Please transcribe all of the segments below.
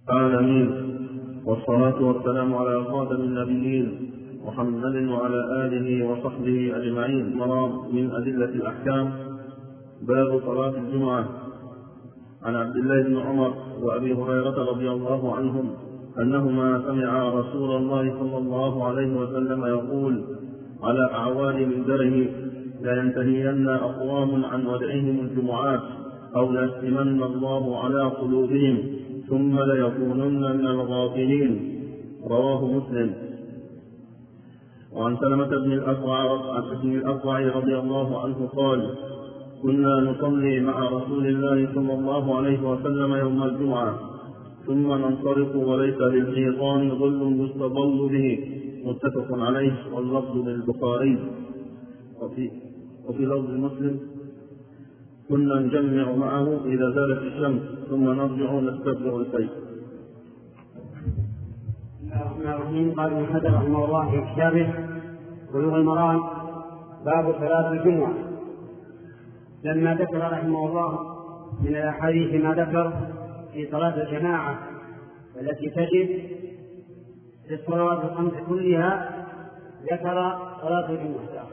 العالمين، والصلاة والسلام على خاتم النبيين محمد وعلى آله وصحبه أجمعين. مرام من أدلة الأحكام. باب صلاة الجمعة. عن عبد الله بن عمر وأبي هريرة رضي الله عنهم أنهما سمعا رسول الله صلى الله عليه وسلم يقول على أعواد منبره: لا ينتهين أقوام عن ودعهم الجمعات أو ليختمن الله على قلوبهم ثم ليكونن من الغافلين. رواه مسلم. وعن سلمة بن الأكوع رضي الله عنه قال: كنا نصلي مع رسول الله صلى الله عليه وسلم يوم الجمعة ثم ننصرف وليس للحيطان ظل يستظل به. متفق عليه، واللفظ للبخاري. وفي لفظ مسلم: كنا نجمع معه إذا زالت الشمس ثم نرجع نستبدع الخير. بسم الله الرحمن الرحيم. قال ابن حجر رحمه الله في كتابه بلوغ المرام: باب صلاة الجمعة. لما ذكر رحمه الله من الأحاديث ما ذكر في صلاة الجماعة التي تجب في الصلوات الخمس كلها، ذكر صلاة الجمعة.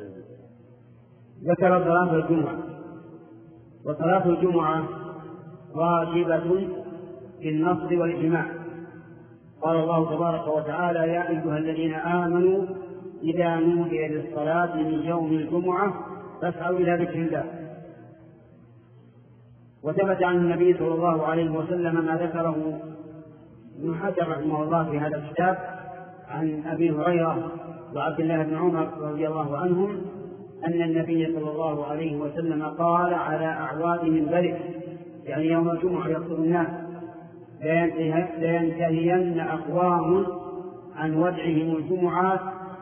ذكر صلاة الجمعة. وصلاة الجمعة واجبة في النص والإجماع. قال الله تبارك وتعالى: يا أيها الذين آمنوا إذا نودي للصلاة من يوم الجمعة فاسعوا إلى ذكر الله. وثبت عن النبي صلى الله عليه وسلم ما ذكره ابن حجر رحمه الله في هذا الكتاب عن أبي هريرة وعبد الله بن عمر رضي الله عنهم أن النبي صلى الله عليه وسلم قال على أعواد منبره، يعني يوم الجمعة يخطب الناس: لا ينتهين أقوام عن ودعهم الجمعات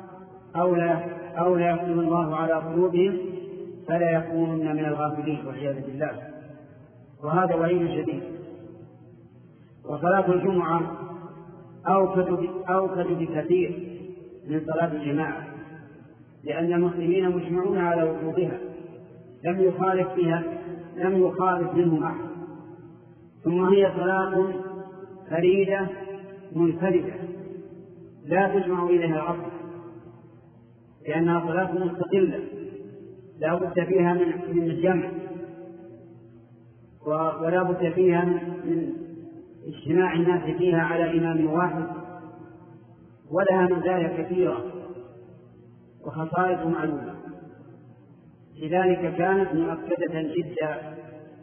أو لا يختم الله على قلوبهم فلا يكونن من الغافلين والعياذ بالله. وهذا وعيد شديد. وصلاة الجمعة أوكد بكثير من صلاة الجماعة، لأن المسلمين مجمعون على وجوبها، لم يخالف منهم أحد. ثم هي صلاة فريدة منفردة لا تجمع إليها العصر، لأنها صلاة مستقلة لا بد فيها من الجمع، ولا بد فيها من اجتماع الناس فيها على إمام واحد، ولها مزايا كثيرة وخصائص معلومة، لذلك كانت مؤكدة جدا.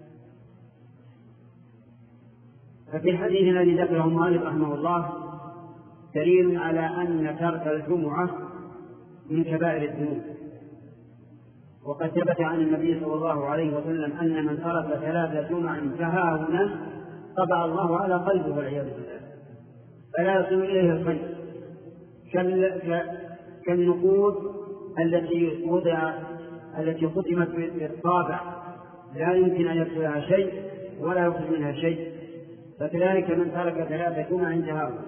ففي الحديث الذي ذكره المؤلف رحمه الله دليل على أن ترك الجمعة من كبائر الذنوب. وقد ثبت عن النبي صلى الله عليه وسلم أن من ترك 3 جمع تهاونا طبع الله على قلبه والعياذ بالله، فلا يصل إليه الخير، كالنقود التي ختمت بالطابع لا يمكن أن يدخلها شيء ولا يخرج منها شيء، فكذلك من ترك 3 جمع تهاونا.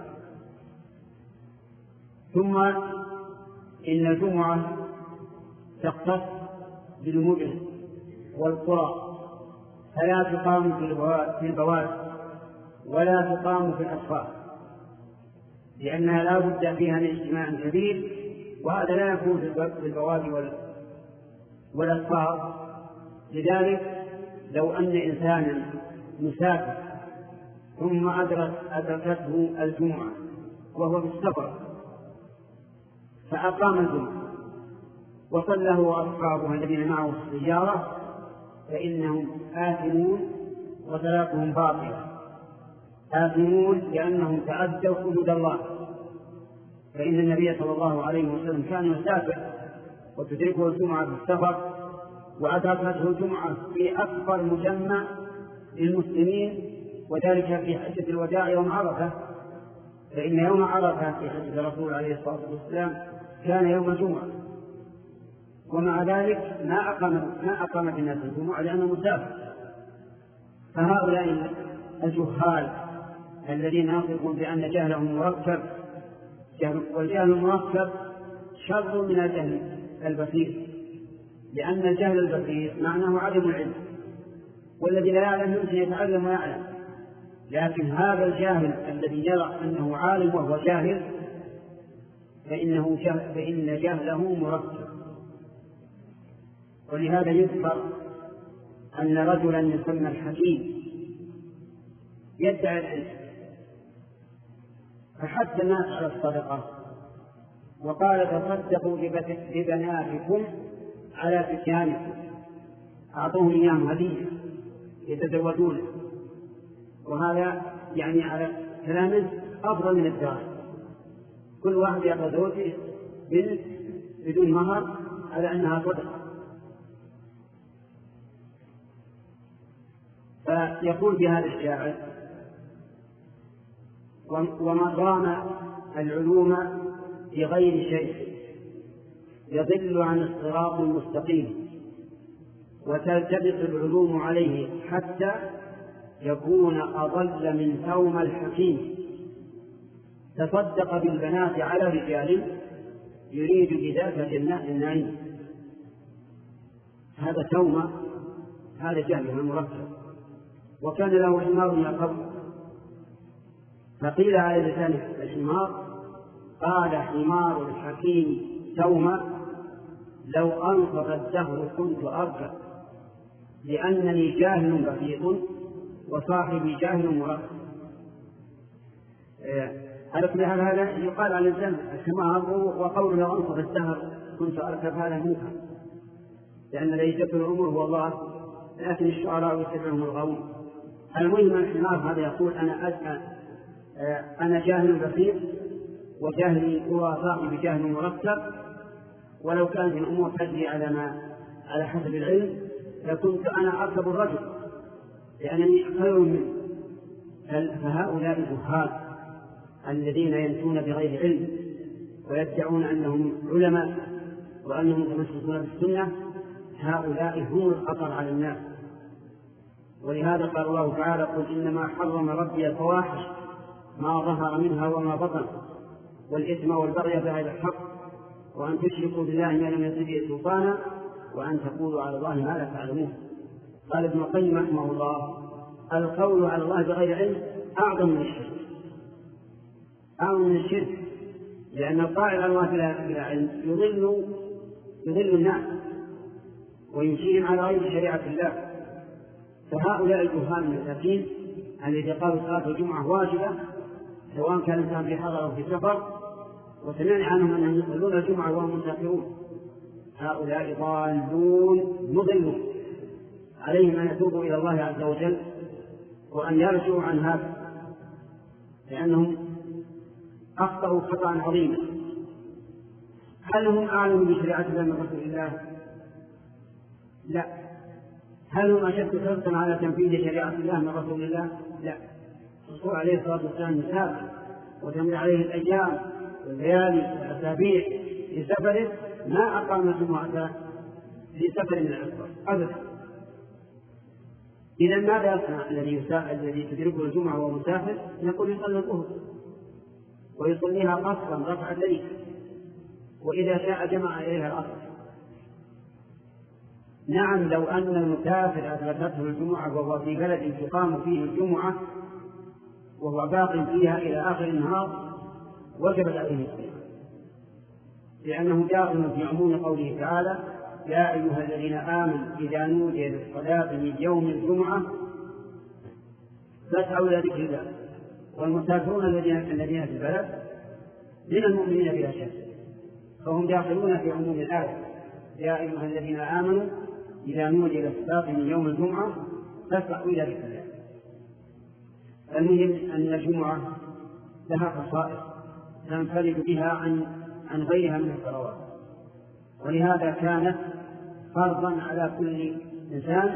ثم إن الجمعة تختص بالمدن والقرى، فلا تقام في البوادي ولا تقام في الأسفار، لأنها لا بد فيها من اجتماع كبير، وهذا لا يكون في البوادي والأسفار. لذلك لو أن إنسانا مسافر ثم أدركته الجمعة وهو في السفر فأقام الجمعة وصلى هو وأصحابه الذين معه في السيارة، فإنهم آثمون وصلاتهم باطلة. آثمون لأنهم تعدوا حدود الله، فإن النبي صلى الله عليه وسلم كان يسافر وتدركه الجمعة في السفر، وأدركته الجمعة في أكبر مجمع للمسلمين، وذلك في حجة الوداع يوم عرفة، فإن يوم عرفة في حجة الرسول عليه الصلاة والسلام كان يوم الجمعة، ومع ذلك ما أقامت الناس الجمعة لأنه مسافر. فهؤلاء الجهال الذين ينطقون بأن جهلهم مركب، والجهل المركب شر من الجهل البسيط، لأن الجهل البسيط معناه عدم العلم، والذي لا يعلم يمكن يتعلم ويعلم، لكن هذا الجاهل الذي يرى أنه عالم وهو جاهل فإن جهله مركب. ولهذا يذكر أن رجلا يسمى الحكيم يدعي العلم فحث الناس على الصدقة وقال تصدقوا ببناتكم على فتيانكم، أعطوهم إياهم هدية يتزوجون، وهذا يعني على كلامه أفضل من الدار. كل واحد يأخذ زوجه بنت بدون مهر على أنها صدقة. فيقول في هذا الشاعر: ومن رام العلوم بغير شيء يضل عن الصراط المستقيم، وتلتبس العلوم عليه حتى يكون أضل من ثوم الحكيم. تصدق بالبنات على رجال يريد بذاك جنات النعيم. هذا ثوم، هذا جهل المركب. وكان له حمار يقف فقيل على لسان الحمار قال حمار الحكيم ثوم لو أنصف الدهر كنت أرجع لأنني جاهل بسيط وصاحبي جاهل مركب. هذا يقال على الإنسان الحمار، وقول لو أنصف الدهر كنت أركب هذا منكر، لأن الذي يدبر الأمور هو الله، لكن الشعراء يتبعهم الغاوون. المهم الحمار هذا يقول أنا جاهل بسيط وجاهلي هو صاحبي جاهل مركب، ولو كانت الأمور تجري على حسب العلم لكنت أنا أركب الرجل لأنني خير منه. فهؤلاء الجهال الذين يمشون بغير علم ويدعون أنهم علماء وأنهم متمسكون بالسنة، هؤلاء هم الخطر على الناس. ولهذا قال الله تعالى: قل إنما حرم ربي الفواحش ما ظهر منها وما بطن والإثم والبغي بغير الحق وأن تشركوا بالله ما لم ينزل به سلطانا وأن تقولوا على الله ما لا تعلمون. قال ابن القيم رحمه الله: القول على الله بغير علم أعظم من الشرك، أعظم من الشرك، لأن القائل على الله بلا علم يضل الناس ويمشيهم على غير شريعة الله. فهؤلاء الجهال المساكين الذي قالوا صلاة الجمعة واجبة سواء كان الإنسان في حضر أو في سفر، وسمعنا عنهم أنهم يصلون الجمعة وهم مسافرون، هؤلاء ضالون مضلون. عليهم أن يتوبوا إلى الله عز وجل وأن يرجعوا عن هذا، لأنهم أخطأوا خطأ عظيما. هل هم أعلم بشريعة الله من رسول الله؟ لا. هل هم أشد حرصا على تنفيذ شريعة الله من رسول الله؟ لا. الرسول عليه الصلاة والسلام مسافر وتمر عليه الأيام والليالي والأسابيع في سفره، ما أقام الجمعة في سفر من الأسفار أبدا. إذا ماذا يصنع الذي تدركه الجمعة وهو مسافر؟ يقول يصلي الظهر ويصليها قصرا ركعتين، وإذا شاء جمع إليها العصر. نعم، لو أن المسافر أدركته الجمعة وهو في بلد تقام فيه الجمعة وهو باق فيها إلى آخر النهار وجبت عليه الصيام، لأنه داخل في عموم قوله تعالى: يا أيها الذين آمنوا إذا نودي للصلاة من يوم الجمعة فاسعوا إلى ذكر الله. والمسافرون الذين في البلد من المؤمنين بلا شك، فهم داخلون في عموم الآية: يا أيها الذين آمنوا إذا نودي للصلاة من يوم الجمعة فاسعوا إلى ذكر الله. المهم أن الجمعة لها خصائص تنفرد بها عن غيرها من الصلوات، ولهذا كانت فرضا على كل إنسان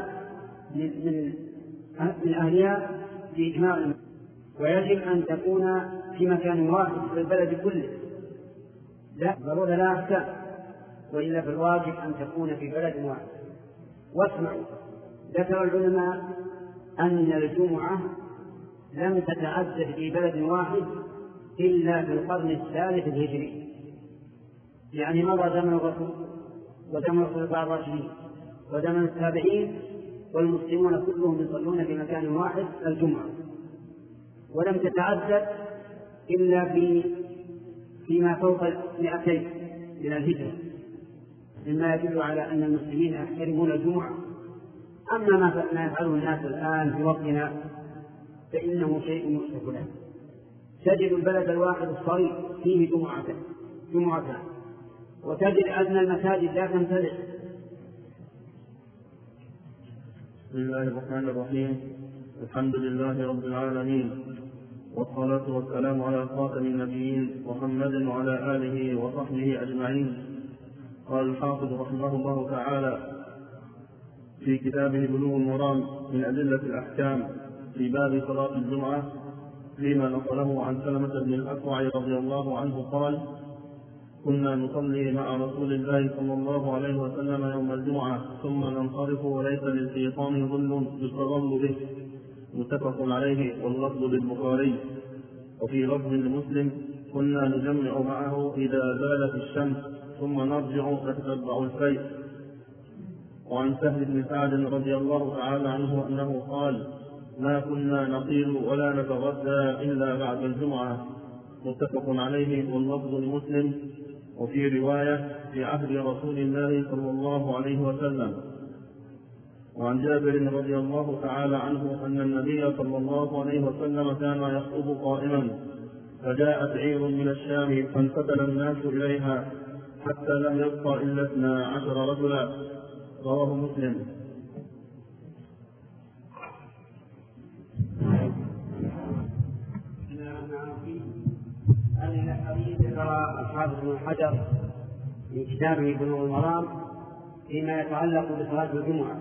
من أهلها بإجماع، ويجب أن تكون في مكان واحد في البلد كله، لا ضرورة لا أحكام، وإلا في الواجب أن تكون في بلد واحد. واسمعوا، ذكر العلماء أن الجمعة لم تتعدد في بلد واحد إلا في القرن الثالث الهجري، يعني مضى زمن الرسول وزمن الخلفاء الراشدين وزمن التابعين والمسلمون كلهم يصلون في مكان واحد الجمعة. ولم تتعدد إلا فيما فوق 200 من الهجرة، مما يدل على أن المسلمين يحترمون الجمعة. أما ما يفعله الناس الآن في وقتنا فإنه شيء يؤسف له. تجد البلد الواحد الصغير فيه جمعتان، وتجد أن المساجد لا تمتلئ. بسم الله الرحمن الرحيم. الحمد لله رب العالمين، والصلاة والسلام على خاتم النبيين محمد وعلى آله وصحبه أجمعين. قال الحافظ رحمه الله تعالى في كتابه بلوغ المرام من أدلة الأحكام في باب صلاة الجمعة فيما نقله عن سلمة بن الأكوع رضي الله عنه قال: كنا نصلي مع رسول الله صلى الله عليه وسلم يوم الجمعة ثم ننصرف وليس للشيطان ظل يستظل به. متفق عليه واللفظ للبخاري. وفي لفظ لمسلم: كنا نجمع معه إذا زالت الشمس ثم نرجع نتتبع الفيء. وعن سهل بن سعد رضي الله تعالى عنه أنه قال: ما كنا نقيل ولا نتغدى إلا بعد الجمعة. متفق عليه واللفظ لمسلم. وفي رواية: في عهد رسول الله صلى الله عليه وسلم. وعن جابر رضي الله تعالى عنه أن النبي صلى الله عليه وسلم كان يخطب قائما، فجاءت عير من الشام فانفتل الناس إليها حتى لم يبق إلا 12 رجلا. رواه مسلم. أن الحديث ذكر الحافظ بن حجر في كتابه بلوغ المرام فيما يتعلق بصلاة الجمعة،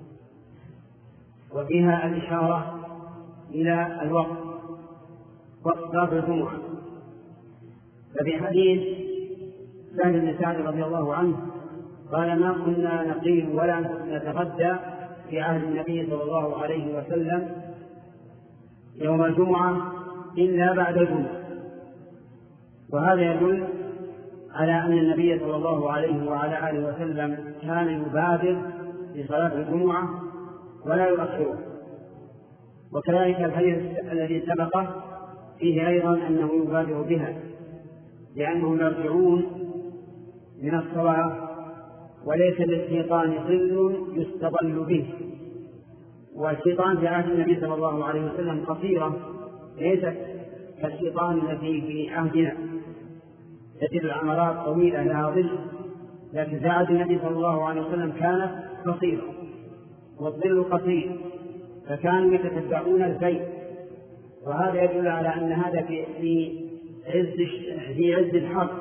وفيها الإشارة إلى الوقت، وقت صلاة الجمعة. ففي حديث سهل بن سعد رضي الله عنه قال: ما كنا نقيل ولا نتغدى في عهد النبي صلى الله عليه وسلم يوم الجمعة إلا بعد الجمعة. وهذا يدل على أن النبي صلى الله عليه وعلى آله وسلم كان يبادر بصلاة الجمعة ولا يؤخره. وكذلك الحديث الذي سبقه فيه أيضا أنه يبادر بها، لأنهم يرجعون من الصلاة وليس للشيطان ظل يستظل به. والشيطان في عهد النبي صلى الله عليه وسلم قصيرة، ليست كالشيطان الذي في عهدنا، تجد العمرات طويلة لها ظل، لكن في عهد النبي صلى الله عليه وسلم كانت قصيرة والظل قصير، فكانوا يتتبعون الفيء. وهذا يدل على أن هذا في عز الحر،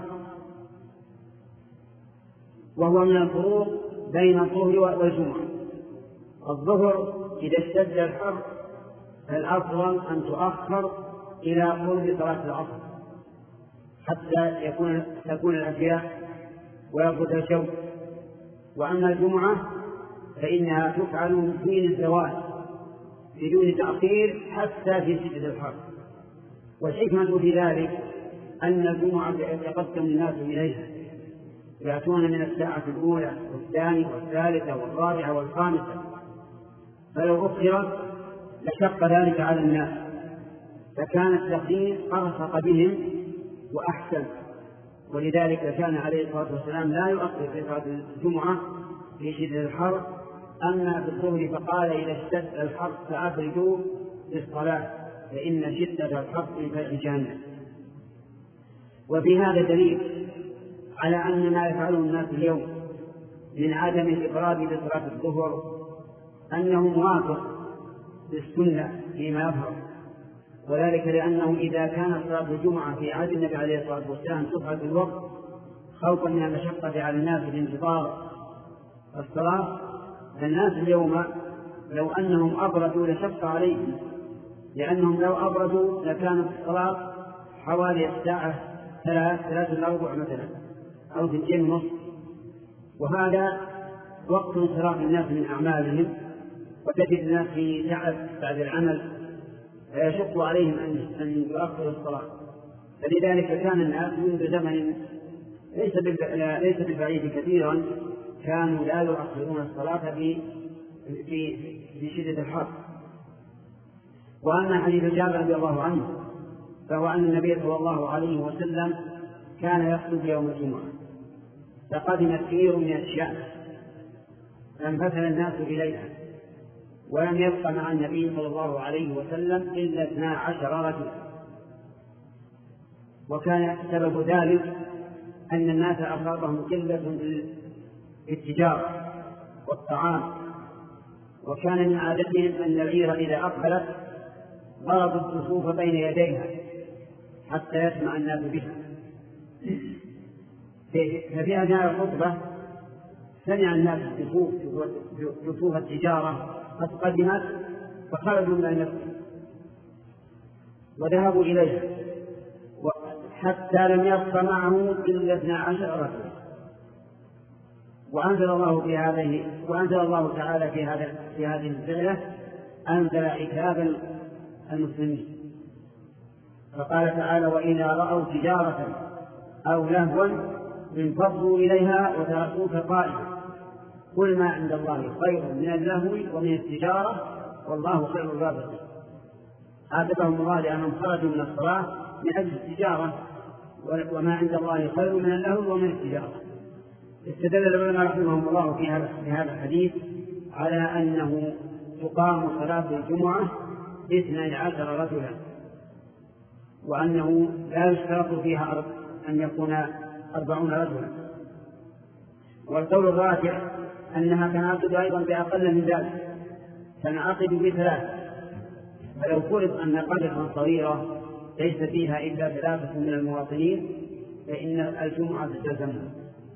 وهو من الفروق بين الظهر والجمعة. الظهر إذا اشتد الحر فالأفضل أن تؤخر إلى قرب صلاة العصر حتى تكون الأشياء ويبرد الجو. وأما الجمعة فإنها تفعل حين الزوال بدون تأخير حتى في شدة الحر. والحكمة في ذلك أن الجمعة يتقدم الناس إليها، يأتون من الساعة الأولى والثانية والثالثة والرابعة والخامسة، فلو أخرت لشق ذلك على الناس، فكان التأخير أرفق بهم وأحسن. ولذلك كان عليه الصلاة والسلام لا يؤخر في صلاة الجمعة في شدة الحر. أما في الظهر فقال: إذا اشتد الحر فأبردوا بالصلاة فإن شدة الحر من فيح جهنم. وفي هذا دليل على أن ما يفعله الناس اليوم من عدم الإبراد بصلاة الظهر أنه موافق للسنة فيما يظهر، وذلك لأنه إذا كانت صلاة الجمعة في عهد النبي عليه الصلاة والسلام تفعل في الوقت خوفا من المشقة على الناس بانتظار الصلاة، فالناس اليوم لو أنهم أبردوا لشق عليهم، لأنهم لو أبردوا لكانت الصلاة حوالي الساعة 3:15 مثلا أو 2:30، وهذا وقت انصراف الناس من أعمالهم، وتجد الناس في تعب بعد العمل فيشق عليهم أن يؤخروا الصلاة. فلذلك كان الناس منذ زمن ليس بالبعيد كثيرا كانوا لا يؤخرون الصلاة في شدة الحر. وأما حديث جابر رضي الله عنه فهو أن النبي صلى الله عليه وسلم كان يخطب يوم الجمعة، فقدم كثير من الشام فانفتل الناس إليها، ولم يبق مع النبي صلى الله عليه وسلم إلا 12 رجلا. وكان سبب ذلك أن الناس أصابهم قلة في التجارة والطعام، وكان من عادتهم أن العير إذا أقبلت ضربوا الصفوف بين يديها حتى يسمع الناس بها. ففي أثناء الخطبة سمع الناس صفوف التجارة قد قدمت، فخرجوا من المسجد وذهبوا إليها حتى لم يبق معه إلا 12 رجلا. وأنزل الله تعالى في هذه الفعلة أنزل عتاب المسلمين، فقال تعالى: وإذا رأوا تجارة أو لهوا انفضوا إليها وتركوك قائما قل ما عند الله خير من اللهو ومن التجارة والله خير الرازقين. عاتبهم الله لأنهم خرجوا من الصلاة من أجل التجارة، وما عند الله خير من اللهو ومن التجارة. استدل العلماء رحمهم الله في هذا الحديث على أنه تقام صلاة الجمعة 12 رجلا، وأنه لا يشترط فيها أن يكون 40 رجلا. والقول الراجح أنها تنعقد أيضا بأقل من ذلك، تنعقد ب3. فلو فرض أن قرية صغيرة ليس فيها إلا 3 من المواطنين فإن الجمعة تلزمهم،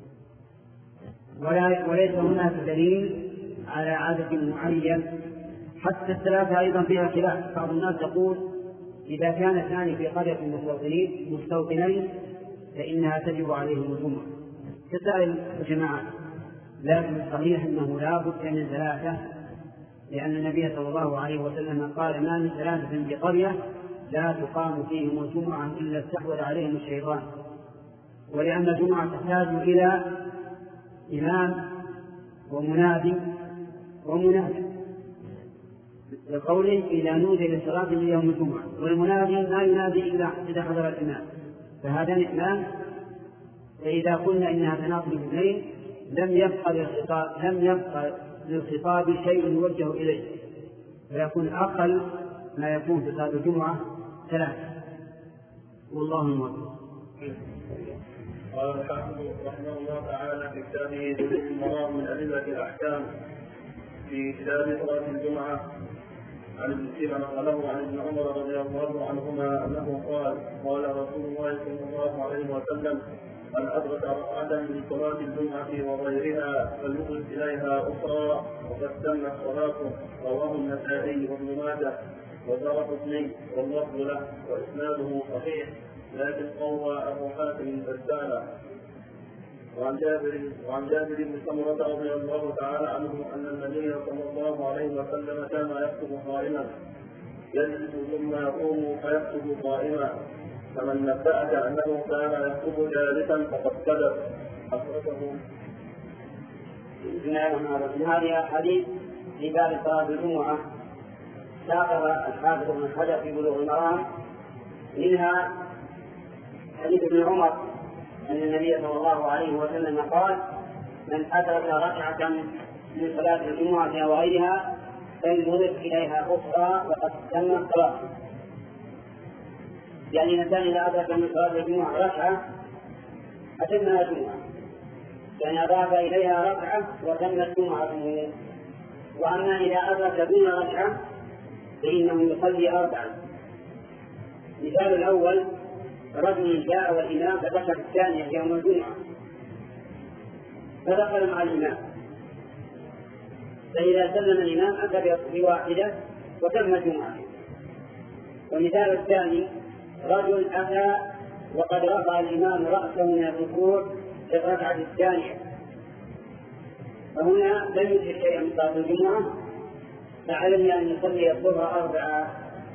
وليس هناك دليل على عدد معين. حتى 3 أيضا فيها خلاف. بعض الناس يقول إذا كان 2 في قرية مستوطنين فإنها تجب عليهم الجمعة كسائر الجماعات، لكن الصحيح أنه لا بد من 3، لأن النبي صلى الله عليه وسلم قال: ما من 3 في قرية لا تقام فيهم الجمعة إلا استحوذ عليهم الشيطان. ولأن الجمعة تحتاج إلى إمام ومنادي ومنادي، لقوله: إذا نودي للصلاة من يوم الجمعة، والمنادي لا ينادي إلا إذا حضر الإمام، فهذا الإمام. فإذا قلنا إنها تناقض الاثنين لم يبقى للخطاب شيء يوجه إليه، فيكون أقل ما يكون في صلاة الجمعة 3. والله الموفق. قال الحافظ رحمه الله تعالى في كتابه بلوغ المرام من أدلة الأحكام في كتاب صلاة الجمعة عن ابن سيرين نقله عن ابن عمر رضي الله عنهما أنه قال رسول الله صلى الله عليه وسلم: من أدرك ركعة من صلاة الجمعة وغيرها فليخلص إليها أخرى وقد تمت صلاته. رواه النسائي وابن ماجه والدارقطني واللفظ له وإسناده صحيح، لكن قوى أبو حاتم البزالة. وعن جابر بن سمرة رضي الله تعالى عنه أن النبي صلى الله عليه وسلم كان يكتب قائما يجلس ثم يقوم فيكتب قائما، فمن نبأك أنه كان يكتب جالسا فقد كذب. أخرجه. بسم الله الرحمن الرحيم. هذه أحاديث في باب صلاة الجمعة ساقها الحافظ ابن حجر في بلوغ المرام، منها حديث ابن عمر أن النبي صلى الله عليه وسلم قال: من أدرك ركعة من صلاة الجمعة وغيرها فليضف إليها أخرى وقد تمت صلاته. يعني الإنسان إذا أدرك من صلاة الجمعة ركعة أتمها الجمعة، يعني أضاف إليها ركعة وتمت جمعته. وأما إذا أدرك دون ركعة فإنه يصلي 4. مثال الأول: رجل جاء والإمام فدخل الثانية يوم الجمعة فدخل مع الإمام، فإذا سلم الإمام أتى بواحدة وتم الجمعة. والمثال الثاني: رجل أتى وقد رفع الإمام رأسه من الركوع في الركعة الثانية، فهنا لم يدرك شيئا من صلاة الجمعة فعلم أن يصلي الظهر 4.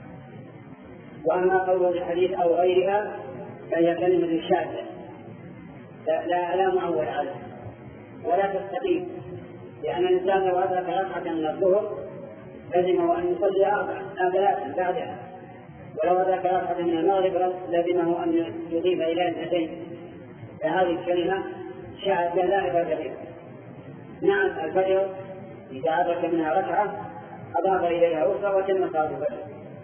وأما قول الحديث أو غيرها فهي كلمة شاذة لا معول عليها ولا تستقيم، لأن الإنسان لو أدرك ركعة من الظهر لزمه أن يصلي 4 نافلات بعدها، ولو أدرك ركعة من المغرب لزمه أن يضيف إلى 2. فهذه الكلمة شاهد لا عبادة غيرها. نعم الفجر إذا أدرك منها ركعة أضاف إليها أخرى وتم صلاة الفجر.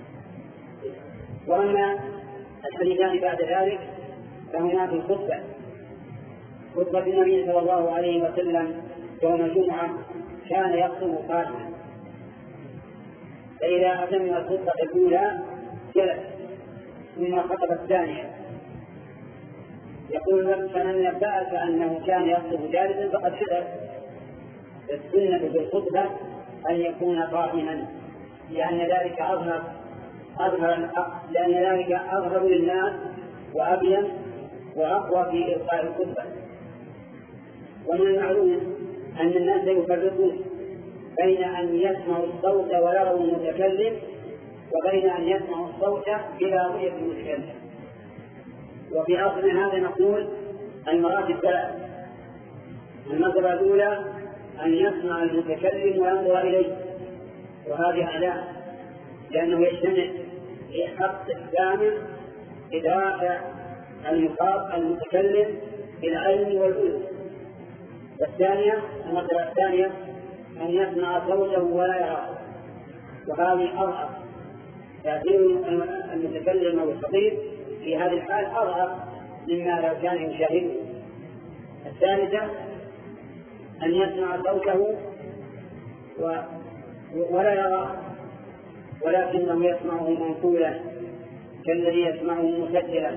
وأما الحديثان بعد ذلك فهما في الخطبة. خطبة النبي صلى الله عليه وسلم يوم الجمعة كان يخطب قائما، فإذا أتم الخطبة الأولى جلس ثم خطب الثانية. يقول لك فمن نبأك أنه كان يخطب جالسا فقد شغل. السنة في الخطبة أن يكون قائما، لأن ذلك أظهر للناس وأبين وأقوى في إلقاء الخطبة. ومن المعلوم أن الناس يفرقون بين أن يسمعوا الصوت ويروا المتكلم وبين أن يسمعوا الصوت بلا رؤية المتكلم. وفي أصل هذا نقول المراتب 3. المرتبة الأولى أن يسمع المتكلم وينظر إليه، وهذه أعلى، لأنه يجتمع في حق السامع إدراك المتكلم بالعلم والأذن. والثانية المرتبة الثانية أن يسمع صوته ولا يراه، وهذه أضعف. تأثير المتكلم أو الخطيب في هذه الحال أضعف مما لو كان يشاهده. الثالثة أن يسمع صوته ولا يراه، ولكنه يسمعه منقولا كالذي يسمعه مسجلا.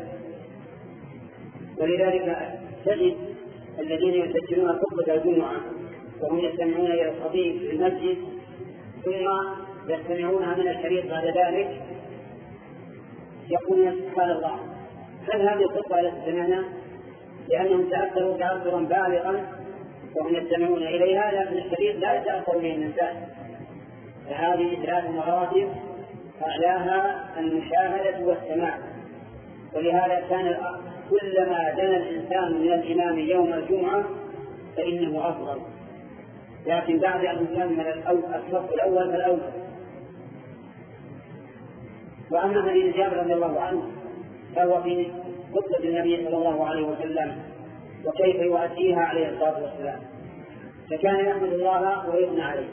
ولذلك تجد الذين يسجلون خطبة الجمعة وهم يستمعون إلى الخطيب في المسجد ثم يستمعونها من الشريط بعد ذلك يقولون سبحان الله، هل هذه الخطبة التي سمعنا؟ لأنهم تأثروا تأثرا بالغا وهم يستمعون إليها، لكن الشريط لا يتأثر به الإنسان. فهذه 3 مراتب أعلاها المشاهدة والسماع. ولهذا كان كلما دنا الإنسان من الإمام يوم الجمعة فإنه أفضل، لكن بعد أن يكمل الصف الأول فالأول. وأما حديث جابر رضي الله عنه فهو في خطبة النبي صلى الله عليه وسلم وكيف يؤديها عليه الصلاة والسلام. فكان يحمد الله ويثنى عليه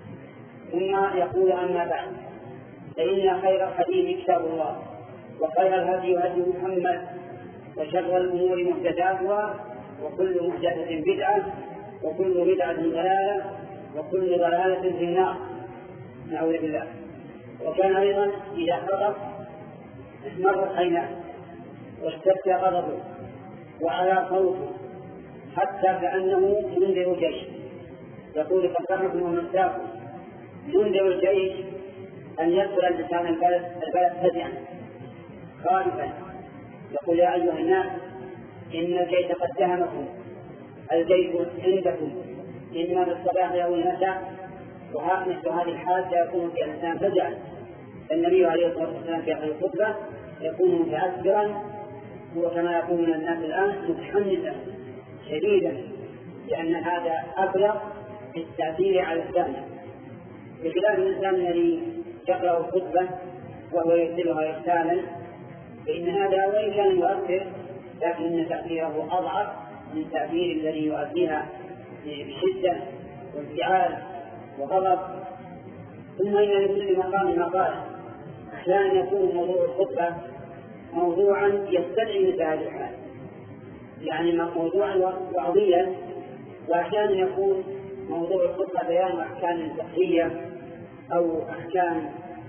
ثم يقول أما بعد فإن خير الحديث كتاب الله وخير الهدي هدي محمد وشر الأمور محدثاتها وكل محدثة بدعة وكل بدعة ضلالة وكل ضلالة في النار، نعوذ بالله. وكان أيضا إذا خطب احمرت عيناه واشتد غضبه وعلى صوته حتى كأنه منذر جيش. يقول فصرفوا ومساكم منذر الجيش أن يدخل الإنسان البلد فزعا خائفا. يقول يا أيها الناس إن الجيش قد دهمكم، الجيش عندكم إما بالصباح أو المساء. ومثل هذه الحال سيكون في الإنسان فزعا. النبي عليه الصلاة والسلام في هذه الخطبة يكون متأثرا وكما يكون من الناس الآن متحمسا شديدا، لأن هذا أبلغ في التأثير على السامع، بخلاف الإنسان الذي يقرأ الخطبة وهو يرسلها إرسالا، فإن هذا وإن كان يؤثر لكن تأثيره أضعف من تأثير الذي يؤديها بشدة وانفعال وغضب. ثم إن لكل مقام مقال. أحيانا يكون موضوع الخطبة موضوعا يستدعي مثل هذه الحال، يعني موضوعا وعظيا، وأحيانا يكون موضوع الخطبة بيان أحكام فقهية أو أحكام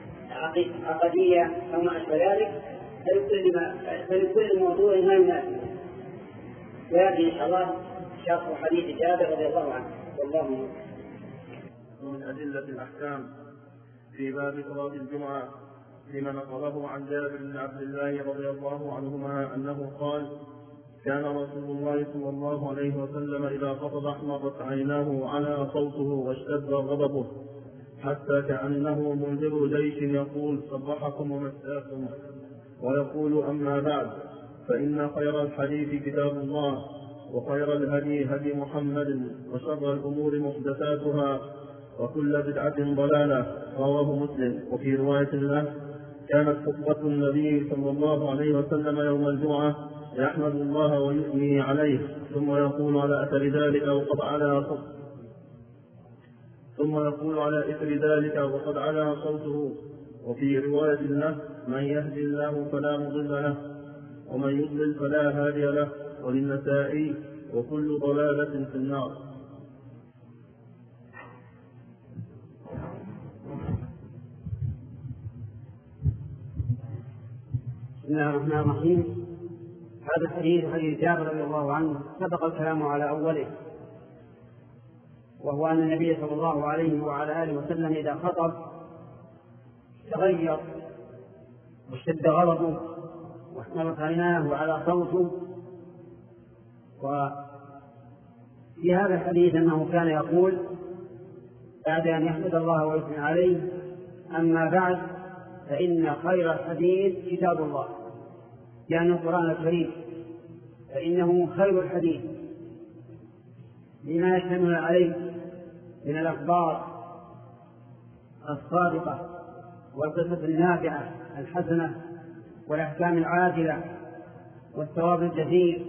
عقدية أو ما أشبه ذلك، فلكل موضوع ما يناسبه. ويأتي إن شاء الله شرح حديث جابر رضي الله عنه. والله من أدلة الأحكام في باب صلاة الجمعة لما نقله عن جابر بن عبد الله رضي الله عنهما أنه قال: كان رسول الله صلى الله عليه وسلم إذا خطب أحمرت عيناه وعلى صوته واشتد غضبه حتى كأنه منذر جيش يقول: صبحكم ومساكم. ويقول: أما بعد فإن خير الحديث كتاب الله وخير الهدي هدي محمد وشر الأمور محدثاتها وكل بدعة ضلالة رواه مسلم. وفي رواية له: كانت خطبة النبي صلى الله عليه وسلم يوم الجمعة يحمد الله ويثني عليه ثم يقول على أثر ذلك وقد علا صوته. وفي رواية له: من يهدي الله فلا مضل له ومن يضلل فلا هادي له. وللنسائي: وكل ضلالة في النار. بسم الله الرحمن الرحيم. هذا الحديث حديث جابر رضي الله عنه سبق الكلام على أوله، وهو أن النبي صلى الله عليه وعلى آله وسلم إذا خطب تغير واشتد غضبه واحمرت عيناه وعلى صوته. وفي هذا الحديث أنه كان يقول بعد أن يحمد الله ويثني عليه: أما بعد فإن خير الحديث كتاب الله، يعني القرآن الكريم، فإنه خير الحديث لما يشتمل عليه من الأخبار الصادقة والقصص النافعة الحسنة والأحكام العادلة والثواب الجزيل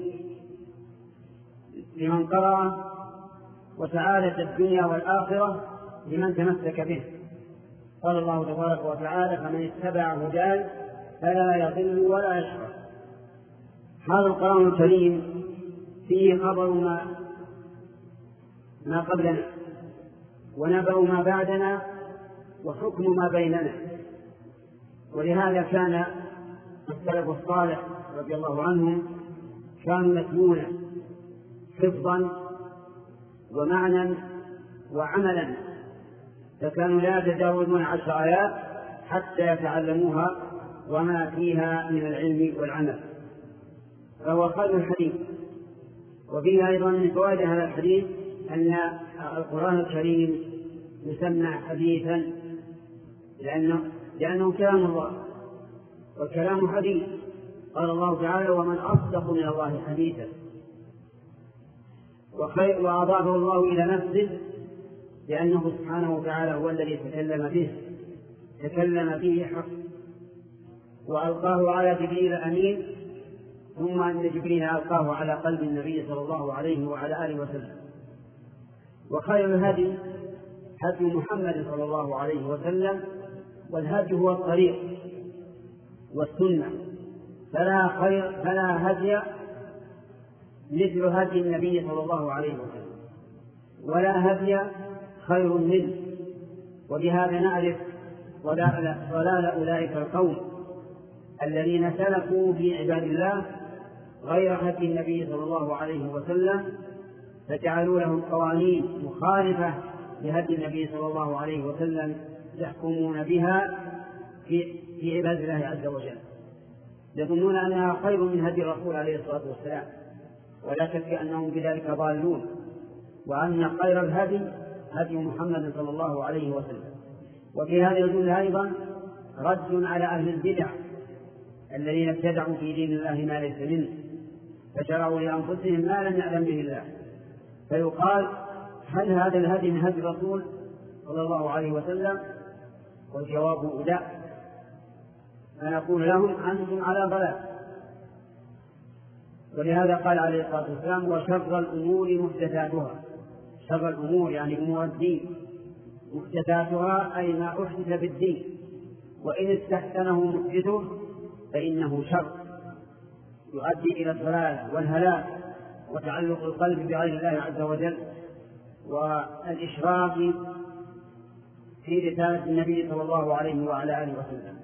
لمن قرأ، وسعادة الدنيا والآخرة لمن تمسك به. قال الله تبارك وتعالى: فمن اتبع هداي فلا يضل ولا يشقى. هذا القرآن الكريم فيه خبر ما قبلنا ونبأ ما بعدنا وحكم ما بيننا. ولهذا كان السلف الصالح رضي الله عنهم كانوا يتلون حفظا ومعنى وعملا، فكانوا لا يتجاوزون 10 آيات حتى يتعلموها وما فيها من العلم والعمل، فهو خير الحديث. وفيه أيضا من فوائد هذا الحديث أن القرآن الكريم يسمى حديثا لأنه كلام الله، والكلام حديث. قال الله تعالى: ومن أصدق من الله حديثا. وأضافه الله إلى نفسه لأنه سبحانه وتعالى هو الذي تكلم به حق، وألقاه على جبريل الأمين، ثم أن جبريل ألقاه على قلب النبي صلى الله عليه وعلى آله وسلم. وخير الهدي هدي محمد صلى الله عليه وسلم، والهدي هو الطريق والسنة، فلا هدي مثل هدي النبي صلى الله عليه وسلم، ولا هدي خير منه. وبهذا نعرف ضلال أولئك القوم الذين سلكوا في عباد الله غير هدي النبي صلى الله عليه وسلم، فجعلوا لهم قوانين مخالفة لهدي النبي صلى الله عليه وسلم يحكمون بها في عباد الله عز وجل، يظنون أنها خير من هدي الرسول عليه الصلاة والسلام، ولا شك أنهم بذلك ضالون، وأن خير الهدي هدي محمد صلى الله عليه وسلم. وفي هذه الجملة أيضا رد على أهل البدع الذين ابتدعوا في دين الله ما ليس منه، فشرعوا لأنفسهم ما لم يعلم به الله. فيقال: هل هذا الهدي من هدي الرسول صلى الله عليه وسلم؟ والجواب لا. فنقول لهم: أنتم على ضلال. ولهذا قال عليه الصلاة والسلام: وشر الأمور محدثاتها. شر الأمور يعني أمور الدين، محدثاتها أي ما أحدث بالدين، وإن استحسنه محدثه فإنه شر يؤدي إلى الضلال والهلاك وتعلق القلب بغير الله عز وجل، والإشراك في رسالة النبي صلى الله عليه وعلى آله وسلم.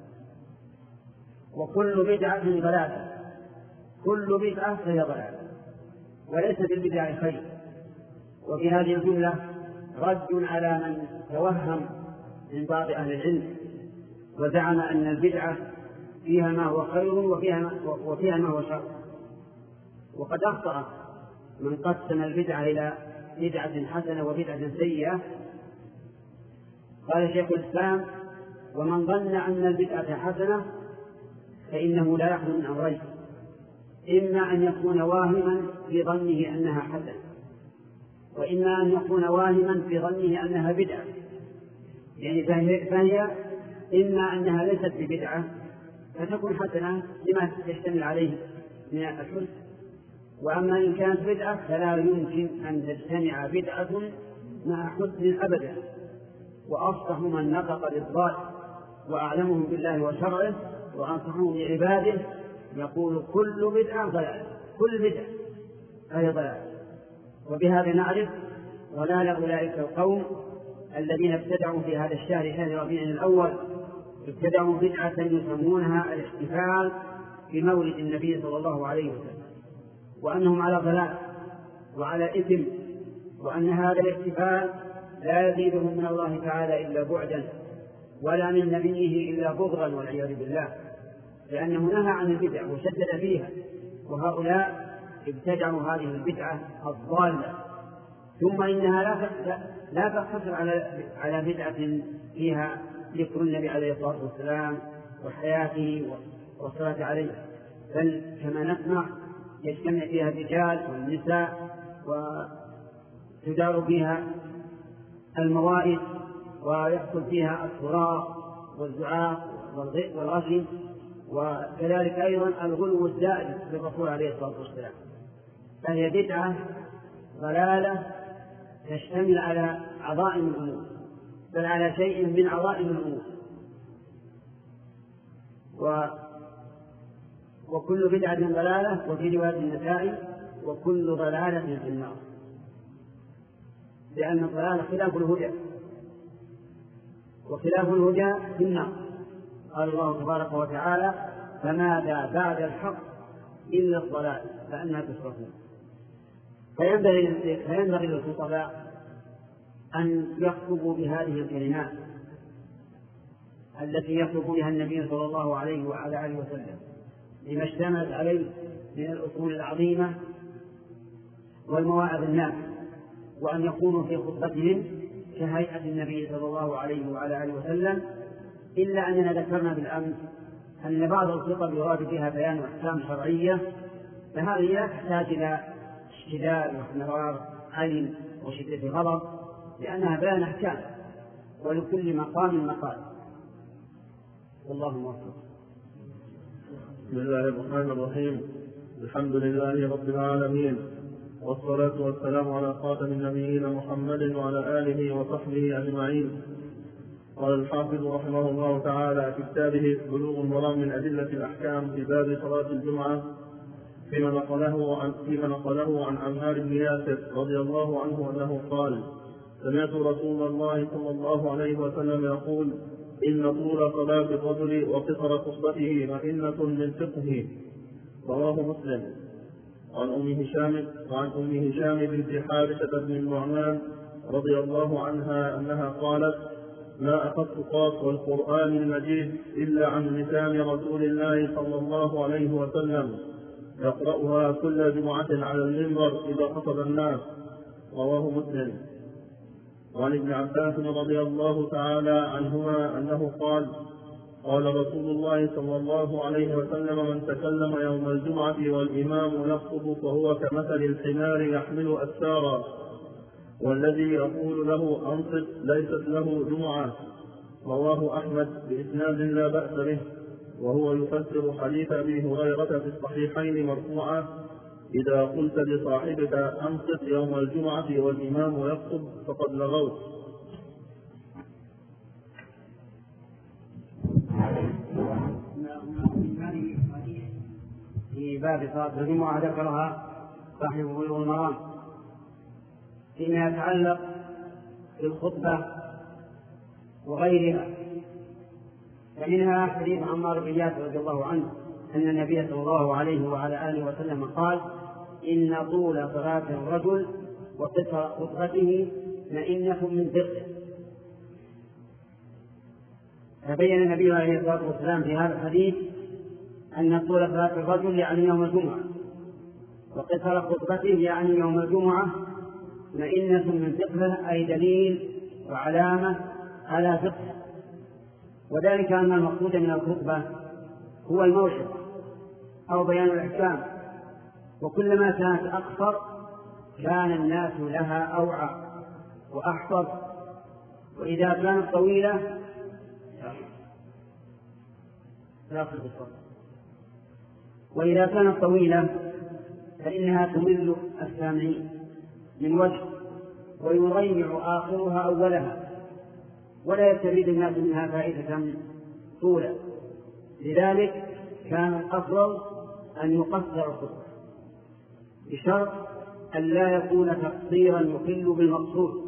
وكل بدعة ضلالة، كل بدعة فهي ضلالة، وليس في البدع خير. وفي هذه الجملة رد على من توهم من بعض أهل العلم وزعم أن البدعة فيها ما هو خير وفيها ما هو شر. وقد أخطأ من قسم البدعة إلى بدعة حسنة وبدعة سيئة. قال شيخ الإسلام: ومن ظن أن البدعة حسنة فإنه لا يخلو من أمرين: إما أن يكون واهما في ظنه أنها حسنة، وإما أن يكون واهما في ظنه أنها بدعة. يعني فهي إما أنها ليست ببدعة فتكون حسنة لما تشتمل عليه من الحسن، وأما إن كانت بدعة فلا يمكن أن تجتمع بدعة مع حسن أبدا. وأفصح من نطق بالضال وأعلمهم بالله وشرعه وأنصحهم لعباده يقول كل بدعة ضلال، كل بدعة فهي ضلال. وبهذا نعرف ضلال أولئك القوم الذين ابتدعوا في هذا الشهر شهر ربيع الأول، ابتدعوا بدعة يسمونها الاحتفال بمولد النبي صلى الله عليه وسلم، وأنهم على ضلال وعلى إثم، وأن هذا الاحتفال لا يزيدهم من الله تعالى إلا بعدا ولا من نبيه إلا بغضا والعياذ بالله، لأنه نهى عن البدع وشدد فيها، وهؤلاء ابتدعوا هذه البدعة الضالة. ثم إنها لا تقتصر على بدعة فيها ذكر النبي عليه الصلاة والسلام وحياته والصلاة عليه، بل كما نسمع يجتمع فيها الرجال والنساء وتدار فيها الموائد ويحصل فيها الصراخ والزعاق والغشم، وكذلك أيضا الغلو الزائد للرسول عليه الصلاة والسلام. فهي بدعة ضلالة تشتمل على عظائم الأمور، بل على شيء من عظائم الأمور. وكل بدعة ضلالة، وفي رواية النسائي وكل ضلالة في النار، لأن الضلالة خلاف الهدى، وخلاف الهدى في النار. قال الله تبارك وتعالى فماذا بعد الحق إلا الضلال فأنى تصرفون. فينبغي للخطباء أن يخطبوا بهذه الكلمات التي يخطب بها النبي صلى الله عليه وعلى آله وسلم لما اشتملت عليه من الأصول العظيمة والمواعظ النافعة، وأن يكونوا في خطبتهم كهيئة النبي صلى الله عليه وعلى آله وسلم. إلا أننا ذكرنا بالأمس أن بعض الخطب يراد فيها بيان أحكام شرعية، فهذه لا تحتاج إلى اشتداد واحمرار عين وشدة غضب، لأنها بيان أحكام، ولكل مقام مقال. والله موفق. بسم الله الرحمن الرحيم. الحمد لله رب العالمين، والصلاة والسلام على خاتم النبيين محمد وعلى آله وصحبه أجمعين. قال الحافظ رحمه الله تعالى في كتابه بلوغ المرام من أدلة الأحكام في باب صلاة الجمعة فيما نقله عن عمار بن ياسر رضي الله عنه أنه قال: سمعت رسول الله صلى الله عليه وسلم يقول: إن طول صلاة الرجل وقصر خطبته مئنة من فقهه. رواه مسلم. وعن أم هشام بنت حارثة بن النعمان رضي الله عنها أنها قالت: ما أخذت قاص والقرآن المجيد إلا عن لسان رسول الله صلى الله عليه وسلم يقرأها كل جمعة على المنبر إذا خطب الناس. رواه مسلم. وعن ابن عباس رضي الله تعالى عنهما أنه قال: قال رسول الله صلى الله عليه وسلم: من تكلم يوم الجمعة والإمام يخطب فهو كمثل الحمار يحمل أسفارا، والذي يقول له أنصت ليست له جمعة. رواه أحمد بإسناد لا بأس به، وهو يفسر حديث أبي هريرة في الصحيحين مرفوعا: إذا قلت لصاحبك أنصت يوم الجمعة والإمام يخطب فقد لغوت. في باب صلاة الجمعة ذكرها صاحب بلوغ المرام فيما يتعلق بالخطبة وغيرها، فمنها حديث عمار بن ياسر رضي الله عنه أن النبي صلى الله عليه وعلى آله وسلم قال: إن طول صلاة الرجل وقصر خطبته مئنة من فقهه. فبين النبي عليه الصلاة والسلام في هذا الحديث أن طول صلاة الرجل يعني يوم الجمعة، وقصر خطبته يعني يوم الجمعة مئنة من فقهه، أي دليل وعلامة على فقه. وذلك أن المقصود من الخطبة هو الموعظة أو بيان الأحكام، وكلما كانت أقصر كان الناس لها أوعى وأحفظ وإذا كانت طويلة وإذا كانت طويلة فإنها تمل السامعين من وجه ويضيع آخرها أولها ولا يستفيد الناس منها فائدة طولا. لذلك كان الأفضل أن يقصر الخطبة بشرط أن لا يكون تقصيرا يخل بالمقصود.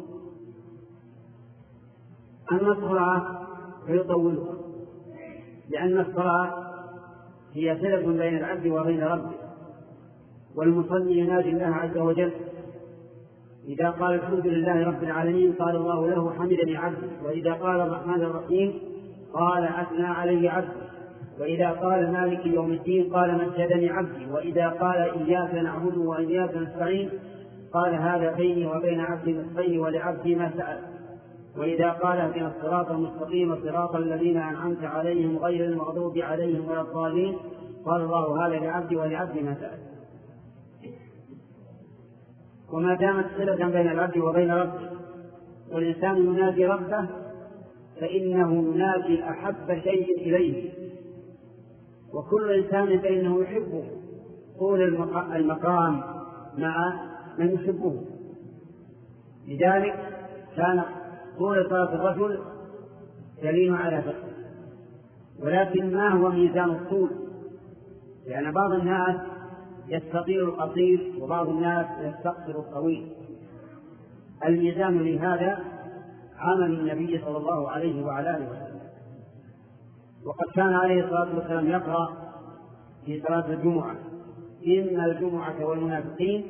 أما الصلاة فيطولها، لأن الصلاة هي صلة بين العبد وبين ربه، والمصلي يناجي الله عز وجل. إذا قال الحمد لله رب العالمين قال الله له حمدني عبدي، وإذا قال الرحمن الرحيم قال أثنى علي عبدي، وإذا قال مالك يوم الدين قال مجدني عبدي، وإذا قال إياك نعبد وإياك نستعين قال هذا بيني وبين عبدي نصفين ولعبدي ما سأل، وإذا قال اهدنا الصراط المستقيم صراط الذين أنعمت عليهم غير المغضوب عليهم ولا الضالين قال الله هذا لعبدي ولعبدي ما سأل. وما دامت صلة بين العبد وبين ربه والإنسان ينادي ربه فإنه ينادي أحب شيء إليه، وكل إنسان فإنه يحبه طول المقام مع من يحبه. لذلك كان طول صلاة الرجل يلين على فقه، ولكن ما هو ميزان الطول؟ لأن بعض الناس يستطيل القصير وبعض الناس يستقصر الطويل. الميزان لهذا عمل النبي صلى الله عليه وعلى آله وسلم، وقد كان عليه الصلاة والسلام يقرأ في صلاة الجمعة إن الجمعة والمنافقين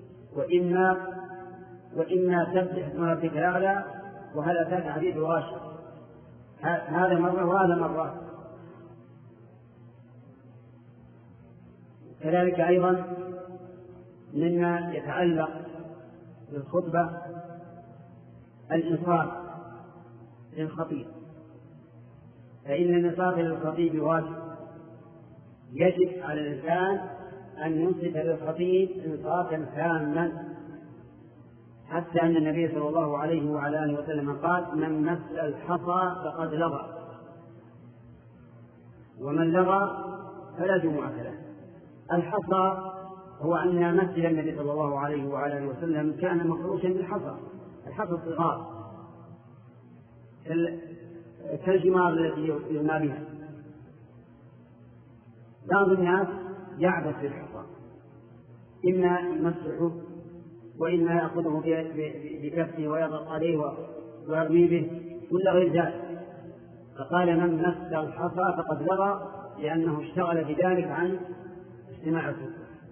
وإنا سبح اسم ربك الأعلى وهل أتاك حديث غاشية، هذا مرة وهذا مرة. كذلك أيضا مما يتعلق بالخطبة الإنصات للخطيب، فإن الإنصات للخطيب واجب، يجب على الإنسان أن ينصت للخطيب إنصاتا تاما، حتى أن النبي صلى الله عليه وعلى آله وسلم قال من مس الحصى فقد لغى، ومن لغى فلا جمعة له. الحصى هو أن مسجد النبي صلى الله عليه وعلى آله وسلم كان مفروشا بالحصى، الحصى الصغار كالجمار التي يرمى بها. بعض الناس يعبث بالحصى، إما يمسحه وإما يأخذه بكفه ويضغط عليه ويرمي به ولا غير ذلك. فقال من مس الحصى فقد لغى، لأنه اشتغل بذلك عن استماع الخطبة.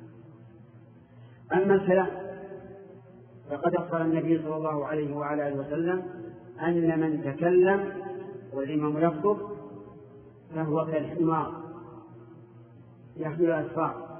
أما الكلام فقد أخبر النبي صلى الله عليه وعلى آله وسلم أن من تكلم والإمام يخطب فهو كالحمار يحمل أسفار.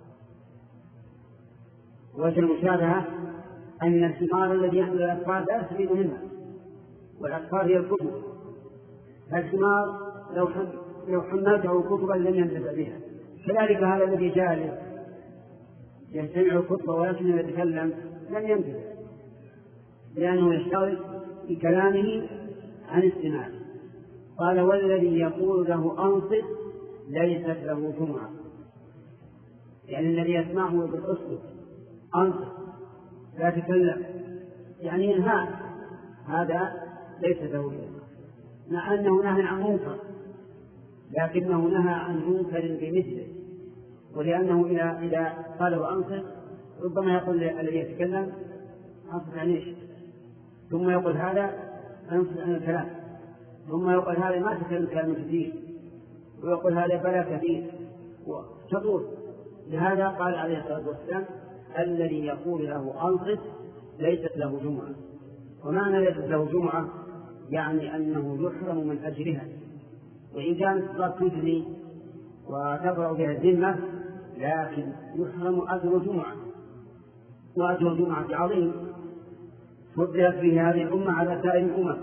وجه المشابهة أن الحمار الذي يحمل الأسفار لا يستفيد منها، والأسفار هي الكتب. الحمار لو حملته كتبا لم ينتفع بها. كذلك هذا الذي جالس يستمع الخطبة ولكن يتكلم لن ينتفع، لأنه يشتغل بكلامه عن استماعه. قال والذي يقول له أنصت ليست له جمعة، يعني الذي يسمعه بالأسلوب أنصت لا تكلم يعني ينهى، هذا ليس له جمعة، مع أنه نهى عن منكر لكنه نهى عن منكر بمثله. ولأنه إذا قال وأنصت ربما يقول الذي يتكلم أنصت عن إيش، ثم يقول هذا أنصت عن الكلام، ثم يقول هذا ما تكلم كلام كثير، ويقول هذا بلا كثير وتطول. لهذا قال عليه الصلاة والسلام الذي يقول له أنصت ليست له جمعة. ومعنى ليست له جمعة يعني أنه يحرم من أجرها، وإن كانت الصلاة تجري وتبرأ بها الذمة لكن يحرم أجر جمعة، وأجر الجمعة عظيم فضلت به هذه الأمة على سائر الأمم.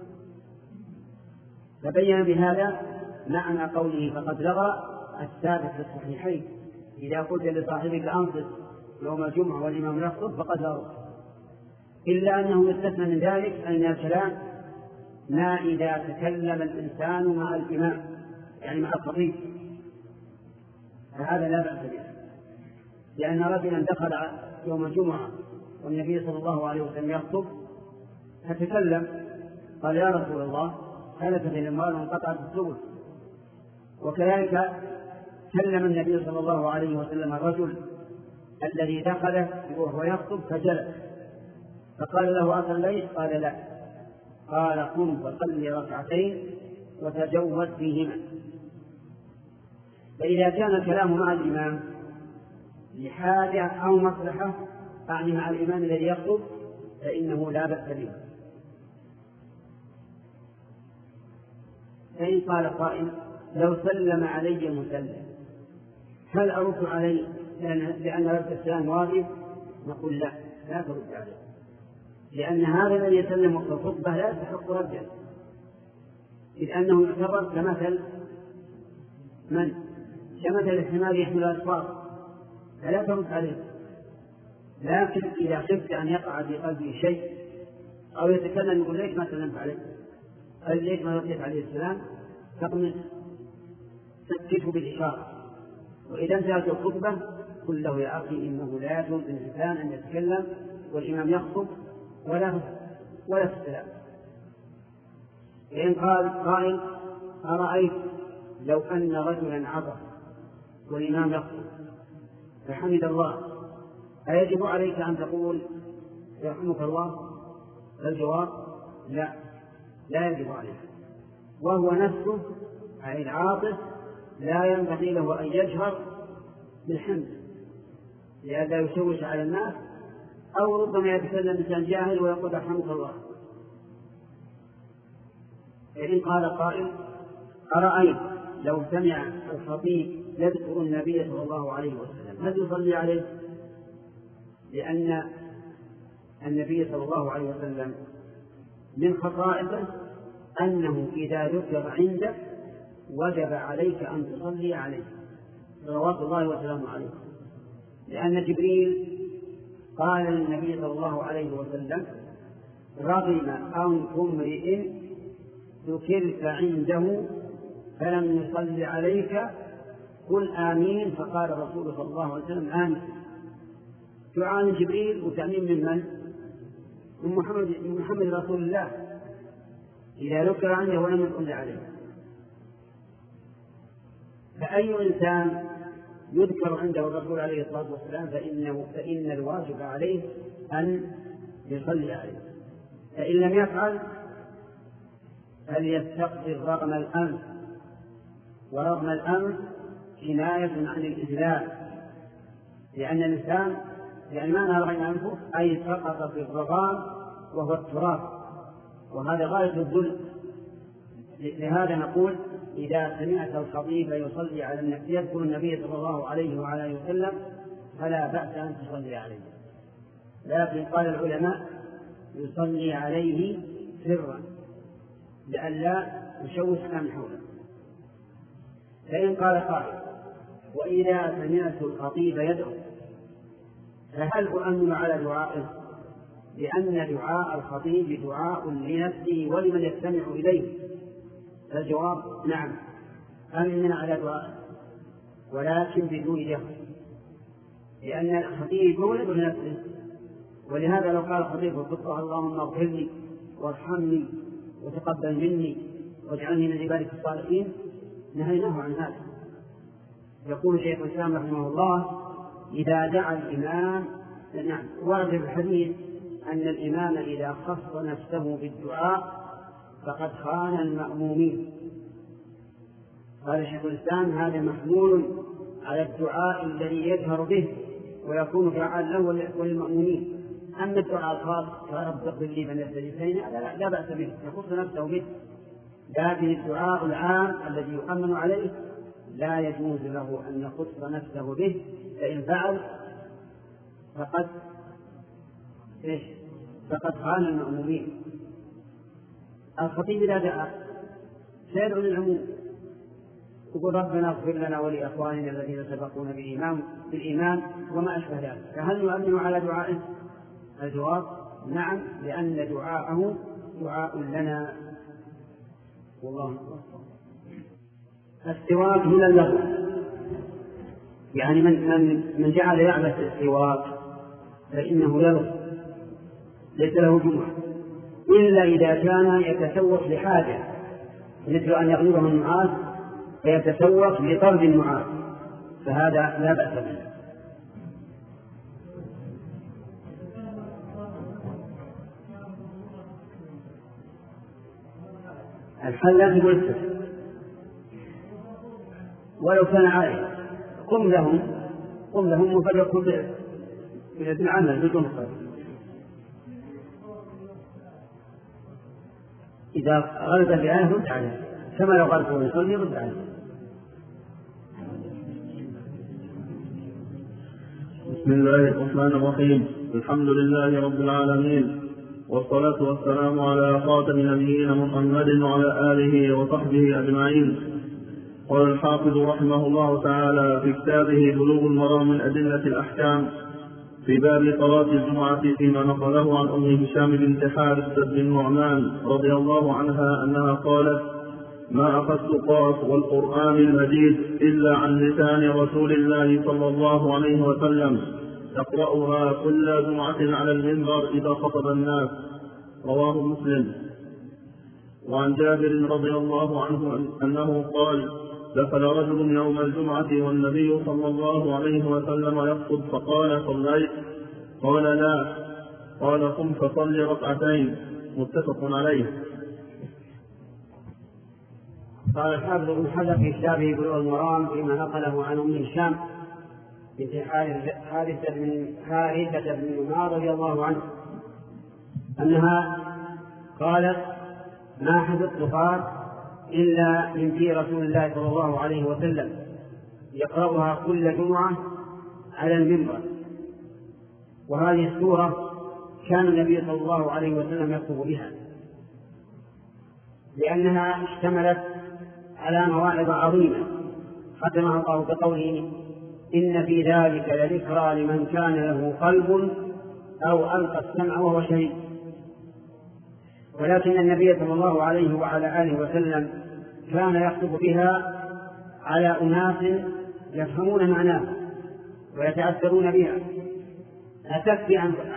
فبين بهذا معنى قوله فقد لغى الثابت في الصحيحين: إذا قلت لصاحبك أنصت يوم الجمعة والإمام يخطب فقد لغى، إلا أنه يستثنى من ذلك أن الكلام ما إذا تكلم الإنسان مع الإمام يعني مع الخطيب، فهذا لا بأس به، لأن رجلا دخل يوم الجمعة والنبي صلى الله عليه وسلم يخطب فتكلم قال: يا رسول الله، هلكت الأموال وانقطعت السبل. وكذلك كلم النبي صلى الله عليه وسلم الرجل الذي دخل وهو يخطب فجلس، فقال له: أصليت؟ قال: لا. قال: قم فصل ركعتين وتجوز فيهما. فإذا كان الكلام مع الإمام لحاجة أو مصلحة، أعني مع الإمام الذي يخطب، فإنه لا بأس به. فإن قال قائل: لو سلم علي مسلم هل أرد عليه لأن رد السلام واجب؟ نقول: لا ترد عليه، لأن هذا الذي يسلم في الخطبة لا يستحق ردا، إذ أنه يعتبر كمثل كمثل الحمار يحمل الأسفار، فلا ترد عليه. لكن إذا خفت أن يقع في قلبه شيء أو يتكلم يقول: ليش ما سلمت عليه؟ قال: ليش ما رديت عليه السلام؟ تقمت تكتفه بالإشارة. وإذا انتهت الخطبة قل له: يا أخي، إنه لا يجوز للإنسان أن يتكلم والإمام يخطب ولا في السلام. فإن قال قائل: أرأيت لو أن رجلا عطس والإمام يخطب فحمد الله، أيجب عليك أن تقول: يرحمك الله؟ الجواب: لا يجب عليك. وهو نفسه أي العاطس لا ينبغي له أن يجهر بالحمد لئلا يشوش على الناس، أو ربما يتكلم إنسان جاهل ويقول: رحمك الله. فإن قال قائل: أرأيت لو سمع الخطيب يذكر النبي صلى الله عليه وسلم هل يصلي عليه؟ لأن النبي صلى الله عليه وسلم من خصائصه أنه إذا ذكر عندك وجب عليك أن تصلي عليه صلوات الله وسلامه عليه، لأن جبريل قال للنبي صلى الله عليه وسلم: رغم أنف امرئ ذكرت عنده فلم يصلي عليك قل آمين. فقال الرسول صلى الله عليه وسلم: آمين. دعاء من جبريل وتأمين من؟ من محمد رسول الله إذا ذكر عنده ولم يصلي عليه. فأي إنسان يذكر عنده الرسول عليه الصلاة والسلام فإن الواجب عليه أن يصلي عليه، فإن لم يفعل فليستقبل رغم الأنف، ورغم الأنف كناية عن الإذلال، لأن الإنسان يعني معنى رغم أنفه أي سقط في الرغام وهو التراب، وهذا غاية الذل. لهذا نقول: إذا سمعت الخطيب يصلي على النبي يذكر النبي صلى الله عليه وعلى وسلم فلا بأس أن تصلي عليه، لكن قال العلماء: يصلي عليه سرا لئلا يشوش من حوله. فإن قال قائل: وإذا سمعت الخطيب يدعو فهل أؤمن على دعائه؟ لأن دعاء الخطيب دعاء لنفسه ولمن يستمع إليه. فالجواب: نعم، أؤمن على دعائه، ولكن بدون جهل، لأن الخطيب مولد لنفسه. ولهذا لو قال الخطيب في الخطبة: اللهم اغفر لي وارحمني وتقبل مني واجعلني من عبادك الصالحين، نهيناه عن هذا. يقول شيخ الإسلام رحمه الله: إذا دعا الإمام، نعم، ورد في الحديث أن الإمام إذا خص نفسه بالدعاء فقد خان المأمومين. قال شيخ الإسلام: هذا محمول على الدعاء الذي يجهر به ويكون دعاء له وللمأمومين. أما الدعاء الخاص: يا رب اغفر لي من السجدتين، لا بأس به، يخص نفسه به. لكن الدعاء العام الذي يؤمن عليه لا يجوز له أن يخص نفسه به، فإن فعل فقد خان المأمومين. الخطيب إذا دعا سيدعو للعموم، يقول: ربنا اغفر لنا ولإخواننا الذين سبقونا بالإيمان وما أشبه ذلك. فهل نؤمن على دعائه؟ الجواب: نعم، لأن دعاءه دعاء لنا والله السواك من اللغو، يعني من جعل يعبث السواك فإنه يلغو ليس له جمعة، إلا إذا كان يتسوق لحاجة، مثل أن يغلبه النعاس فيتسوق لطرد النعاس، فهذا لا بأس به. الحل لا تقول ولو كان عائل، قم لهم وفرقوا بالعمل بدون خير. إذا غلب بآية رد عليه كما لو غلبه يصلي رد عليه. بسم الله الرحمن الرحيم. الحمد لله رب العالمين، والصلاة والسلام على خاتم نبينا محمد وعلى آله وصحبه أجمعين. قال الحافظ رحمه الله تعالى في كتابه بلوغ المرام من أدلة الأحكام في باب صلاة الجمعة فيما نقله عن أم هشام بنت حارث بن النعمان رضي الله عنها أنها قالت: ما أخذت قاف والقرآن المجيد إلا عن لسان رسول الله صلى الله عليه وسلم يقرأها كل جمعة على المنبر إذا خطب الناس. رواه مسلم. وعن جابر رضي الله عنه أنه قال: دخل رجل يوم الجمعة والنبي صلى الله عليه وسلم يخطب فقال: صليت؟ قال: لا. قال: قم فصل ركعتين. متفق عليه. قال الحافظ ابن حجر في كتابه بلوغ المرام فيما نقله عن أم هشام بنت حارثة بن نعمان رضي الله عنه أنها قالت: ما حدثت قال إلا من في رسول الله صلى الله عليه وسلم يقرأها كل جمعة على المنبر. وهذه السورة كان النبي صلى الله عليه وسلم يخطب بها، لأنها اشتملت على مواعظ عظيمة ختمها الله بقوله: إن في ذلك لذكرى لمن كان له قلب أو ألقى السمع وهو شهيد. ولكن النبي صلى الله عليه وعلى آله وسلم كان يخطب بها على أناس يفهمون معناها ويتأثرون بها، لا تكفي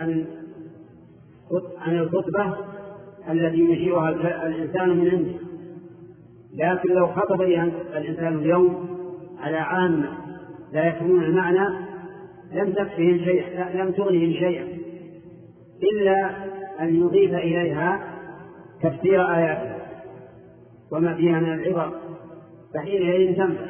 عن الخطبة التي يجيئها الإنسان من عنده، لكن لو خطب بها الإنسان اليوم على عامة لا يفهمون المعنى لم تكفهم شيئا، لم تغنهم شيئا إلا أن يضيف إليها تفسير آياتها وما فيها من العبر، فحينئذ تنفع.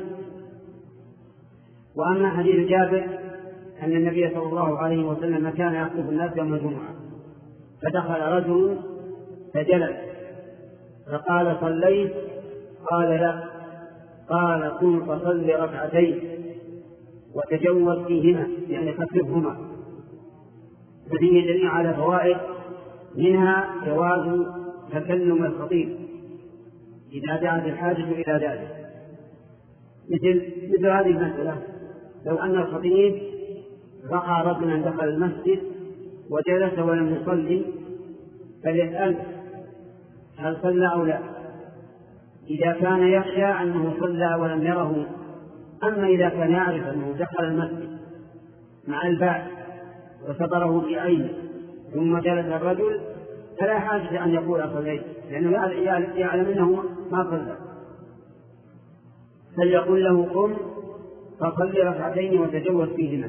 وأما حديث جابر أن النبي صلى الله عليه وسلم كان يخطب الناس يوم الجمعة فدخل رجل فجلس فقال: صليت؟ قال: لا. قال: قم فصل ركعتين وتجوز فيهما، يعني خففهما. ففيه دليل على فوائد، منها جواز تكلم الخطيب إذا دعت الحاجة إلى ذلك، مثل هذه المسألة: لو أن الخطيب رأى رجلا دخل المسجد وجلس ولم يصلي فليسأل هل صلى أو لا، إذا كان يخشى أنه صلى ولم يره. أما إذا كان يعرف أنه دخل المسجد مع الباب وسطره بعينه ثم جلس الرجل فلا حاجة أن يقول صليت، لأنه يعلم أنه ما صلى، فليقول له: قم فصل ركعتين وتجوز فيهما.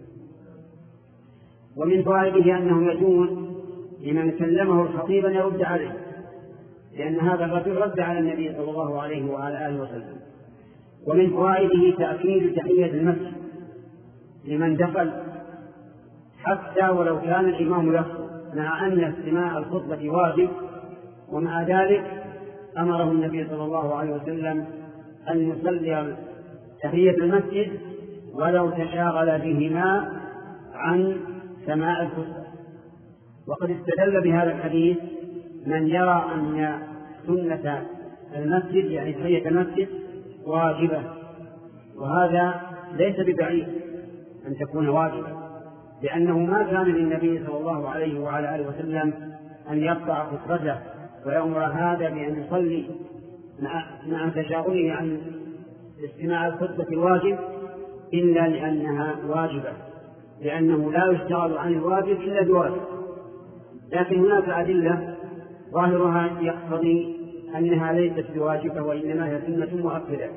ومن فوائده أنه يجوز لمن كلمه الخطيب أن يرد عليه، لأن هذا الرجل رد على النبي صلى الله عليه وعلى آله وسلم. ومن فوائده تأكيد تحية المسجد لمن دخل حتى ولو كان الإمام يخطب، مع أن استماع الخطبة واجب، ومع ذلك أمره النبي صلى الله عليه وسلم أن يصلي تحية المسجد ولو تشاغل بهما عن سماع الخطبة. وقد استدل بهذا الحديث من يرى أن سنة المسجد يعني تحية المسجد واجبة، وهذا ليس ببعيد أن تكون واجبة، لأنه ما كان للنبي صلى الله عليه وعلى آله وسلم أن يقطع خطبته ويأمر هذا بأن يصلي مع تشاغله عن استماع الخطبة الواجب إلا لأنها واجبة، لأنه لا يشتغل عن الواجب إلا بواجب. لكن هناك أدلة ظاهرها يقتضي أنها ليست بواجبة وإنما هي سنة مؤكدة.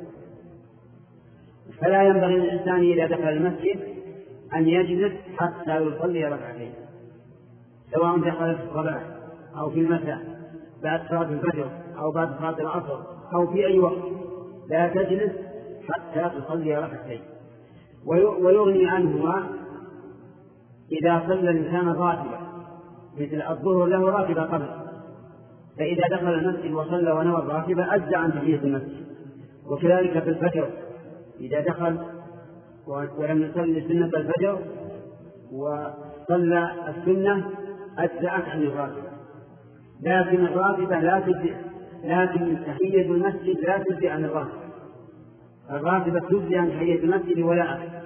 فلا ينبغي للإنسان إذا دخل المسجد أن يجلس حتى يصلي ركعتين، سواء دخل في الصباح أو في المساء بعد صلاة الفجر أو بعد صلاة العصر أو في أي وقت، لا تجلس حتى تصلي ركعتين. ويغني عنهما إذا صلى الإنسان راتبا، مثل الظهر له راتبة قبل، فإذا دخل المسجد وصلى ونوى الراتبة أجزى عن تحية المسجد. وكذلك في الفجر إذا دخل ولم يصلي سنة الفجر وصلى السنة أجزأت عن الراتبة، لكن الراتبة لا تجزئ، لكن تحية المسجد لا تجزئ عن الراتبة. الراتبة تجزئ عن تحية المسجد ولا أكثر.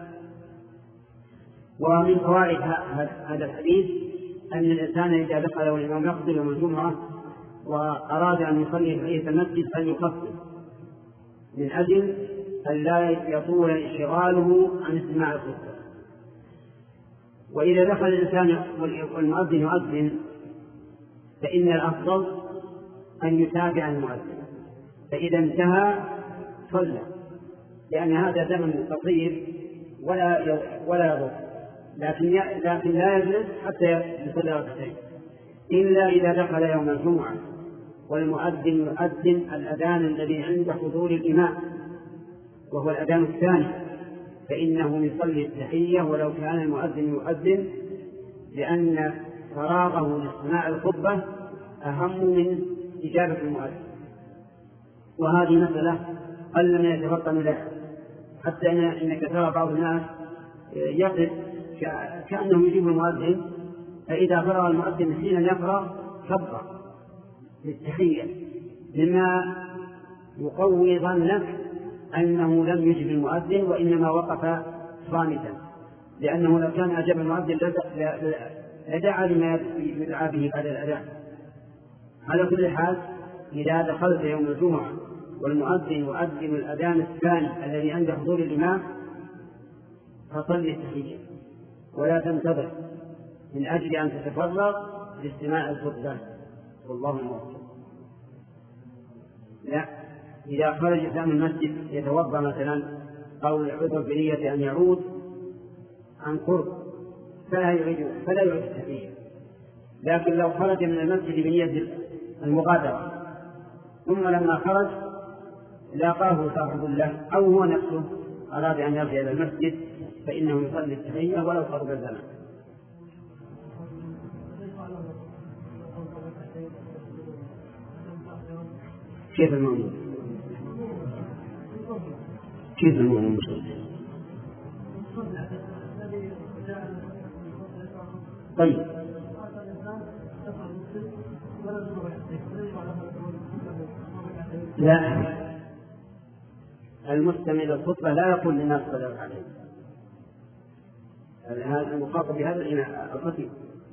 ومن فوائد هذا الحديث أن الإنسان إذا دخل والإمام يخطب يوم الجمعة وأراد أن يصلي تحية المسجد فليخفف، من أجل أن لا يطول انشغاله عن استماع الخطبة. وإذا دخل الإنسان والمؤذن يؤذن فإن الأفضل أن يتابع المؤذن، فإذا انتهى صلى، لأن هذا زمن قصير ولا يضر، لكن لا يجلس حتى يصلي ركعتين، إلا إذا دخل يوم الجمعة والمؤذن يؤذن الأذان الذي عند حضور الإمام وهو الأذان الثاني، فإنه يصلي التحية ولو كان المؤذن يؤذن، لأن فراغه لاستماع الخطبة أهم من إجابة المؤذن. وهذه مسألة قل من يتفطن لها، حتى إنك ترى بعض الناس يقف كأنه يجيب المؤذن، فإذا فرغ المؤذن حين يفرغ كبر للتحية، مما يقوي ظنك أنه لم يجب المؤذن وإنما وقف صامتا، لأنه لو كان أجاب المؤذن لدعا لما يدعى به بعد الأذان. على كل حال إذا دخلت يوم الجمعة والمؤذن يؤذن الأذان الثاني الذي عند حضور الإمام فصلي التحية ولا تنتظر، من أجل أن تتفرغ لاستماع الخطبة، والله موفق. لا، إذا خرج من المسجد يتوضأ مثلا أو العذر بنية أن يعود عن قرب فلا يعيد التحية، لكن لو خرج من المسجد بنية المغادرة ثم لما خرج لاقاه صاحب له أو هو نفسه أراد أن يرجع إلى المسجد فإنه يصلي التحية ولو قرب الزمان. كيف المؤمن؟ كيف المؤمن؟ طيب، لا، المستمع للخطبة لا يقول للناس صلوا عليه، هذا المخاطب بهذا الخطيب.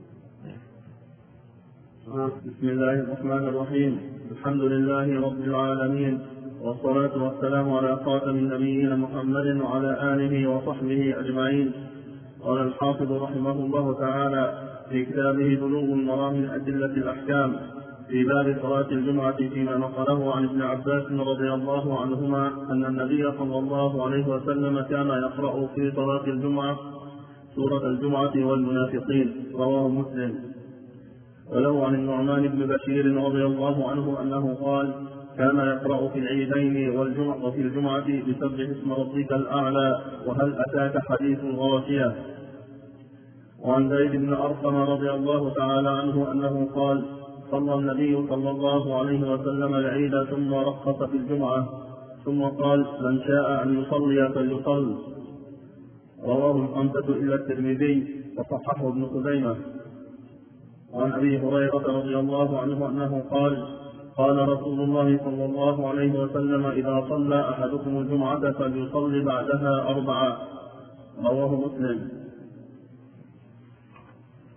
بسم الله الرحمن الرحيم، الحمد لله رب العالمين، والصلاة والسلام على خاتم النبيين محمد وعلى آله وصحبه أجمعين. قال الحافظ رحمه الله تعالى في كتابه بلوغ المرام من أدلة الأحكام في باب صلاة الجمعة فيما نقله عن ابن عباس رضي الله عنهما أن النبي صلى الله عليه وسلم كان يقرأ في صلاة الجمعة سورة الجمعة والمنافقين، رواه مسلم. وله عن النعمان بن بشير رضي الله عنه أنه قال كان يقرأ في العيدين وفي الجمعة بسبح اسم ربك الأعلى وهل أتاك حديث الغاشية. وعن زيد بن أرقم رضي الله تعالى عنه أنه قال صلى النبي صلى الله عليه وسلم العيد ثم رخص في الجمعة ثم قال من شاء أن يصلي فليصل. رواه الخمسة إلا الترمذي وصححه ابن خزيمة. وعن أبي هريرة رضي الله عنه أنه قال قال رسول الله صلى الله عليه وسلم إذا صلى أحدكم الجمعة فليصلي بعدها 4. رواه مسلم.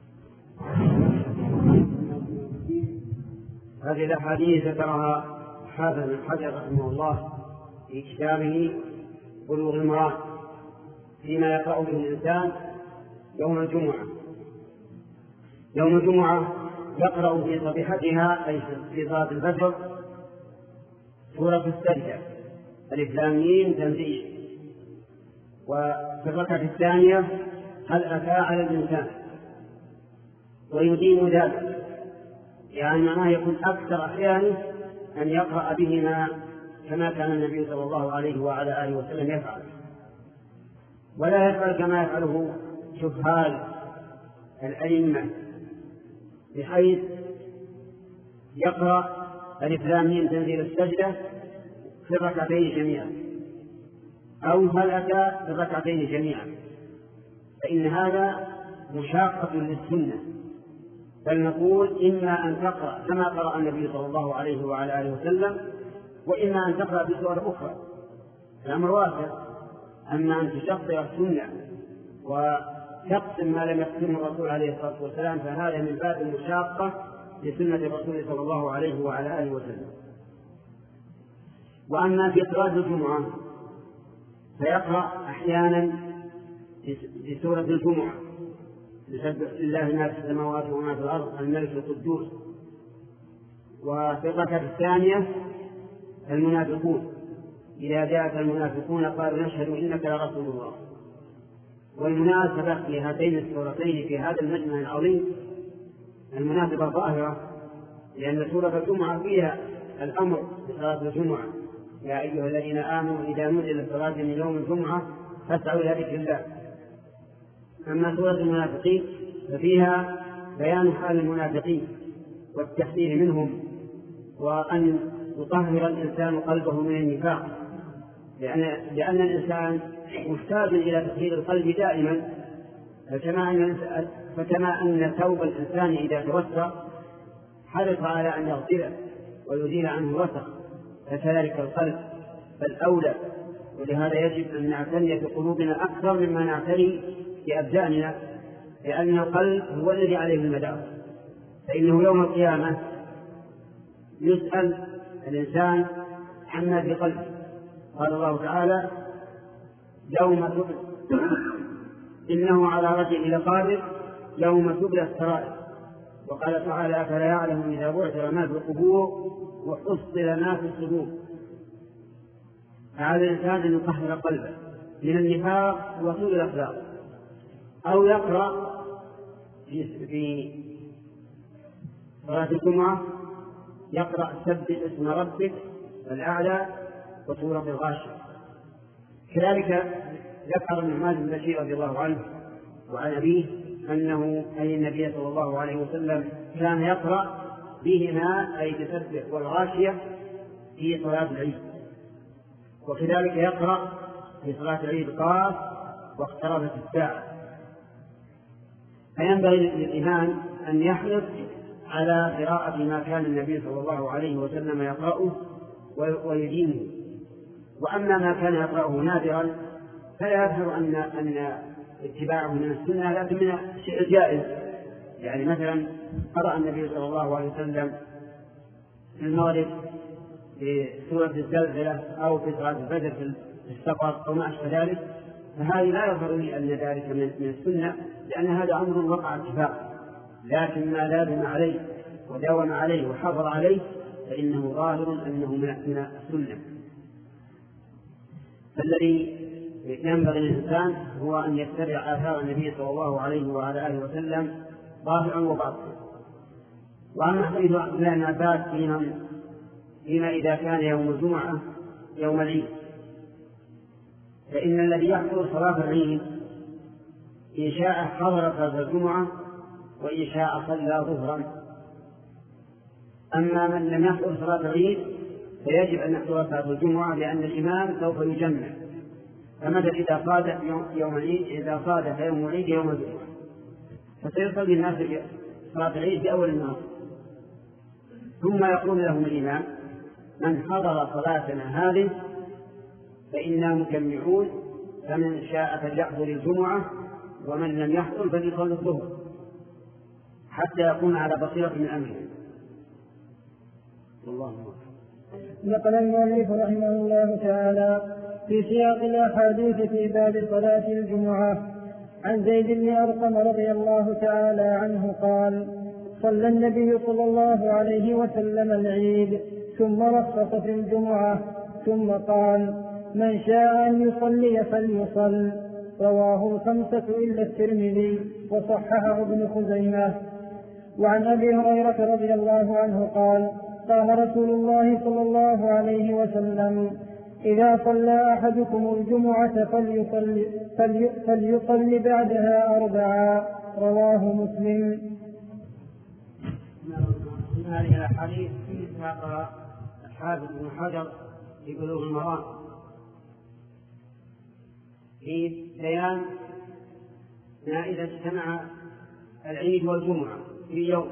هذه الأحاديث ذكرها الحافظ بن حجر رحمه الله في كتابه بلوغ المرام فيما يقرأ به الإنسان يوم الجمعة. يوم الجمعة يقرأ في صبيحتها أي في صلاة الفجر سورة السجدة ألف لام ميم تنزيل، وفي الركعة الثانية هل أتى على الإنسان، ويديم ذلك يعني معناه يكون أكثر أحيانه أن يقرأ بهما كما كان النبي صلى الله عليه وعلى آله وسلم يفعل، ولا يفعل كما يفعله جهال الأئمة بحيث يقرأ ألف لام ميم تنزيل السجدة في الركعتين جميعا أو هل أتى في الركعتين جميعا، فإن هذا مشاقة للسنة، بل نقول إما أن تقرأ كما قرأ النبي صلى الله عليه وعلى آله وسلم، وإما أن تقرأ بسورة أخرى، الأمر واسع. أما أن تشقق السنة وتقسم ما لم يقسمه الرسول عليه الصلاة والسلام فهذا من باب المشاقة لسنة الرسول صلى الله عليه وعلى آله وسلم. وأما في صلاة الجمعة فيقرأ أحيانا في سورة الجمعة يسبح لله ما في السماوات وما في الأرض الملك القدوس، وفي الركعة الثانية المنافقون إذا جاءك المنافقون قالوا نشهد إنك لرسول الله. والمناسبة في هاتين السورتين في هذا المجمع العظيم المناسبة ظاهرة، لأن سورة الجمعة فيها الأمر بصلاة الجمعة يا أيها الذين آمنوا إذا نودي للصلاة من يوم الجمعة فاسعوا إلى ذكر الله. أما سورة المنافقين ففيها بيان حال المنافقين والتحذير منهم، وأن يطهر الإنسان قلبه من النفاق، لأن الإنسان محتاج إلى تطهير القلب دائما، فكما أن ثوب الإنسان إذا توسخ حرص على أن يغسله ويزيل عنه الوسخ، فكذلك القلب فالأولى. ولهذا يجب أن نعتني بقلوبنا أكثر مما نعتني بأبداننا، لأن القلب هو الذي عليه المدار، فإنه يوم القيامة يسأل الإنسان عما في قلبه. قال الله تعالى يوم تبلى إنه على رجعه لقادر يوم تبلى السرائر. وقال تعالى فلا يعلم إذا بعثر ما في القبور وحصل ما في الصدور. فعلى الإنسان أن يطهر قلبه من النفاق وسوء الأخلاق، أو يقرأ في صلاة الجمعة يقرأ سبح اسم ربك الأعلى وسورة الغاشية. كذلك ذكر النعمان بن بشير رضي الله عنه وعن أبيه أنه أي النبي صلى الله عليه وسلم كان يقرأ بهما أي بسبح والغاشية في صلاة العيد، وكذلك يقرأ في صلاة العيد قاف واقتربت الساعة. فينبغي للإمام أن يحرص على قراءة ما كان النبي صلى الله عليه وسلم يقرأه ويدينه. وأما ما كان يقرأه نادرا فلا يظهر أن اتباعه من السنة، لكن من الشيء الجائز. يعني مثلا قرأ النبي صلى الله عليه وسلم في المغرب في سورة الزلزلة أو في صلاة الفجر في السفر أو ما أشبه ذلك، فهذه لا يظهر لي أن ذلك من السنة، لأن هذا أمر وقع اتفاق. لكن ما لازم عليه وداوم عليه وحافظ عليه فإنه ظاهر أنه من السنة. فالذي ينبغي للإنسان هو أن يتبع آثار النبي صلى الله عليه وعلى آله وسلم ظاهرا وباطنا. وأما حديث عبد الله بن عباس فيما إذا كان يوم الجمعة يوم العيد، فإن الذي يحضر صلاة العيد إن شاء حضر صلاة الجمعة وإن شاء صلى ظهرا. أما من لم يحضر صلاة العيد فيجب أن يحضر صلاة الجمعة، لأن الإمام سوف يجمع. فمثلا إذا صادف يوم العيد إذا صادف يوم العيد يوم الجمعة فسيصلي الناس صلاة العيد بأول النهار، ثم يقول لهم الإمام من حضر صلاتنا هذه فإنا مجمعون، فمن شاء فليحضر الجمعة ومن لم يحضر فليصلي الظهر، حتى يكون على بصيرة من أمره. الله أكبر. نقل المؤلف رحمه الله تعالى في سياق الأحاديث في باب صلاة الجمعة عن زيد بن أرقم رضي الله تعالى عنه قال: صلى النبي صلى الله عليه وسلم العيد ثم رخص في الجمعة ثم قال: من شاء أن يصلي فليصل. رواه الخمسة إلا الترمذي وصححه ابن خزيمة. وعن أبي هريرة رضي الله عنه قال: قال رسول الله صلى الله عليه وسلم: إذا صلى أحدكم الجمعة فليصل بعدها 4. رواه مسلم. من هذه الأحاديث ساق الحافظ بن حجر في بلوغ المرام في بيان ما إذا اجتمع العيد والجمعة في يوم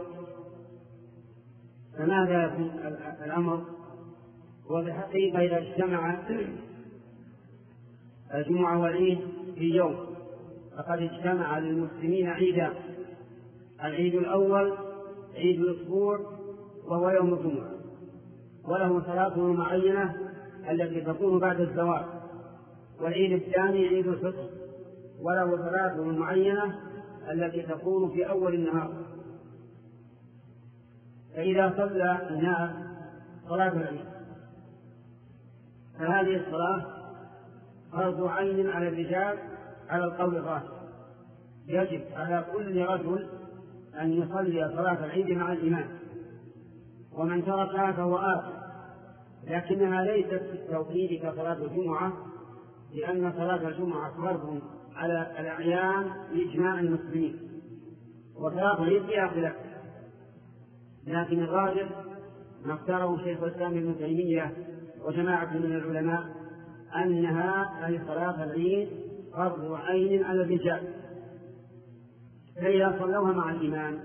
فماذا يكون الأمر؟ وبالحقيقة إذا اجتمع الجمعة والعيد في يوم فقد اجتمع للمسلمين عيدان: العيد الأول عيد الأسبوع وهو يوم الجمعة، وله صلاته معينة التي تكون بعد الزوال، والعيد الثاني عيد الفطر وله صلاته معينة التي تكون في أول النهار. فإذا صلى الناس صلاة العيد فهذه الصلاة فرض عين على الرجال على القول الراجح، يجب على كل رجل أن يصلي صلاة العيد مع الإمام، ومن تركها فهو آثم، لكنها ليست في التوحيد كصلاة الجمعة، لأن صلاة الجمعة فرض على الأعيان بإجماع المسلمين، وصلاة العيد فيها خلاف، لكن الراجح ما اختاره شيخ الإسلام ابن تيمية وجماعة من العلماء أنها أي صلاة العيد فرض عين على الرجال، فإذا صلوها مع الإمام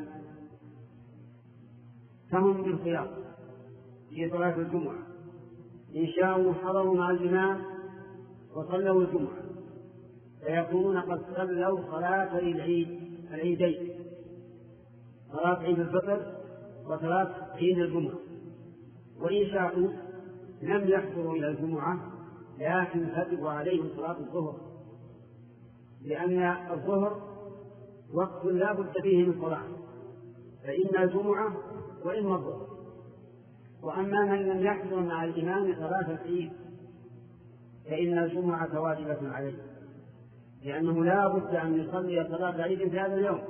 فهم بالخيار في صلاة الجمعة، إن شاءوا حضروا مع الإمام وصلوا الجمعة فيكونون قد صلوا صلاة العيدين، صلاة عيد الفطر وصلاة عيد الجمعة، وإن شاءوا لم يحضروا إلى الجمعة لكن تجب عليهم صلاة الظهر، لأن الظهر وقت لا بد فيه من صلاة، فإن الجمعة وإما الظهر. وأما من لم يحضر مع الإمام صلاة العيد فإن الجمعة واجبة عليه، لأنه لا بد أن يصلي صلاة العيد في هذا اليوم،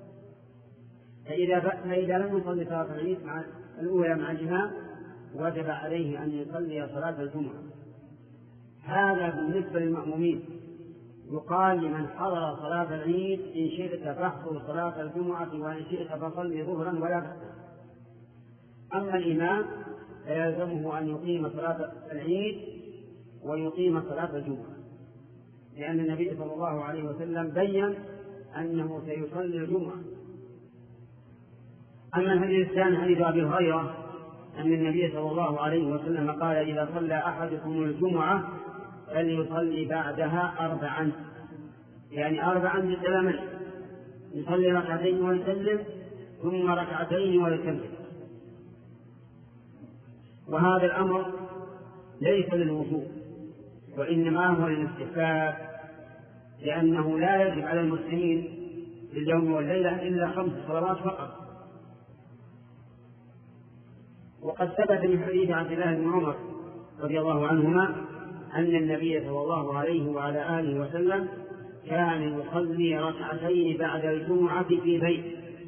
فإذا لم يصلي صلاة العيد الأولى مع الإمام وجب عليه أن يصلي صلاة الجمعة. هذا بالنسبة للمأمومين، يقال لمن حضر صلاة العيد: إن شئت فاحضر صلاة الجمعة وإن شئت فصلي ظهرا ولا بأس. أما الإمام فيلزمه أن يقيم صلاة العيد ويقيم صلاة الجمعة، لأن النبي صلى الله عليه وسلم بين أنه سيصلي الجمعة. أما الحديث الثاني حديث أبي هريرة أن النبي صلى الله عليه وسلم قال: إذا صلى أحدكم الجمعة فليصلي بعدها 4، يعني 4 بالسلامين، يصلي ركعتين ويسلم ثم ركعتين ويسلم. وهذا الأمر ليس للوجوب وإنما هو للاستحباب، لأنه لا يجب على المسلمين في اليوم والليلة إلا 5 صلوات فقط. وقد ثبت من حديث عبد الله بن عمر رضي الله عنهما أن النبي صلى الله عليه وعلى آله وسلم كان يصلي ركعتين بعد الجمعة في بيت.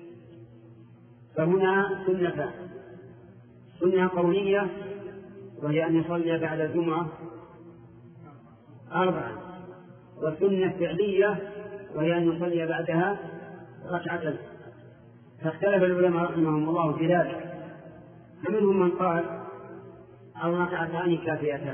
فهنا سنة: سنة قولية وهي أن يصلي بعد الجمعة 4، وسنة فعلية وهي أن يصلي بعدها 2. فاختلف العلماء رحمهم الله في ذلك، فمنهم من قال 2 كافيتان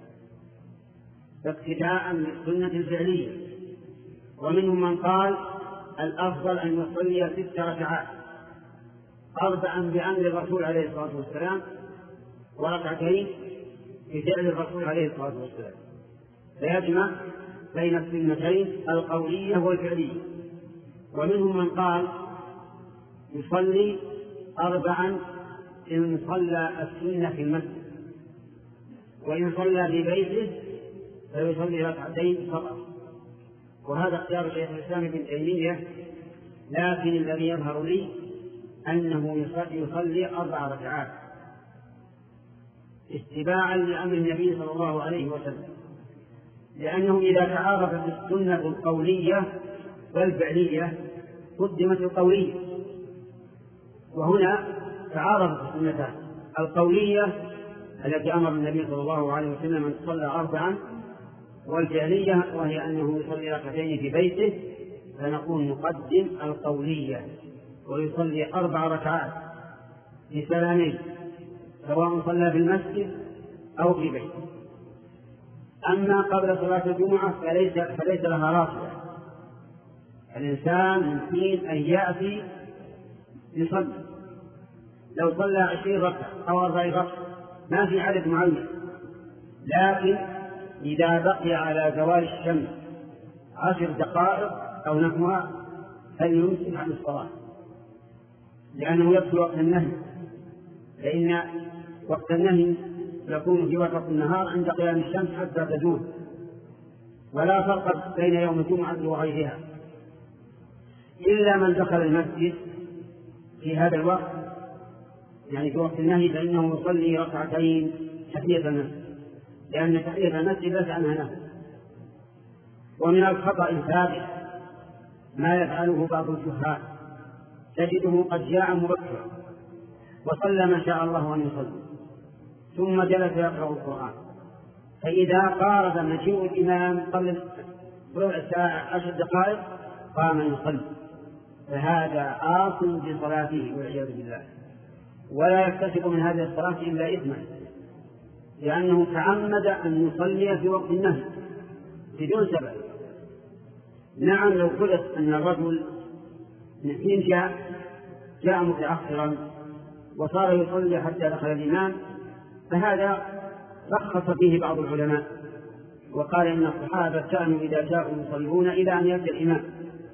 اقتداء بالسنة الفعلية، ومنهم من قال الأفضل أن يصلي 6 ركعات، 4 بأمر الرسول عليه الصلاة والسلام وركعتين بفعل الرسول عليه الصلاة والسلام، فيجمع بين السنتين القولية والفعلية. ومنهم من قال يصلي 4 إن صلى السنة في المسجد، وإن صلى في بيته فيصلي ركعتين فقط. وهذا اختيار شيخ الإسلام ابن تيمية، لكن الذي يظهر لي أنه يصلي 4 ركعات اتباعا لأمر النبي صلى الله عليه وسلم، لأنه إذا تعارضت السنة القولية والفعلية قدمت القولية، وهنا تعارضت السنتان، القولية التي أمر النبي صلى الله عليه وسلم أن تصلى 4، والفعلية وهي أنه يصلي ركعتين في بيته، فنقول نقدم القولية ويصلي 4 ركعات بسلامين سواء صلى في المسجد أو في بيته. أما قبل صلاة الجمعة فليس لها رافضة، الإنسان يمكن أن يأتي يصلي، لو صلى 20 ركعة أو 40 ركعة ما في عدد معين، لكن إذا بقي على زوال الشمس 10 دقائق أو نحوها فليمسك عن الصلاة، لأنه يدخل وقت النهي، فإن وقت النهي يكون في وسط النهار عند قيام الشمس حتى تزول، ولا فرق بين يوم الجمعة وغيرها، إلا من دخل المسجد في هذا الوقت يعني في وقت النهي فإنه يصلي ركعتين تحية المسجد، لأن تحية المسجد ليس عنها نهي. ومن الخطأ الفادح ما يفعله بعض الجهال، تجده قد جاء مبكرا وصلى ما شاء الله أن يصلي ثم جلس يقرأ القرآن، فإذا قارب مجيء الإمام قبل ربع ساعة 10 دقائق قام يصلي، فهذا آثم بصلاته والعياذ بالله، ولا يكتسب من هذه الصلاة إلا إثما، لأنه تعمد أن يصلي في وقت النهي بدون سبب. نعم لو قلت أن الرجل من حين جاء متأخرا وصار يصلي حتى دخل الإمام فهذا رخص فيه بعض العلماء، وقال إن الصحابة كانوا إذا جاءوا يصلون إلى أن يأتي الإمام،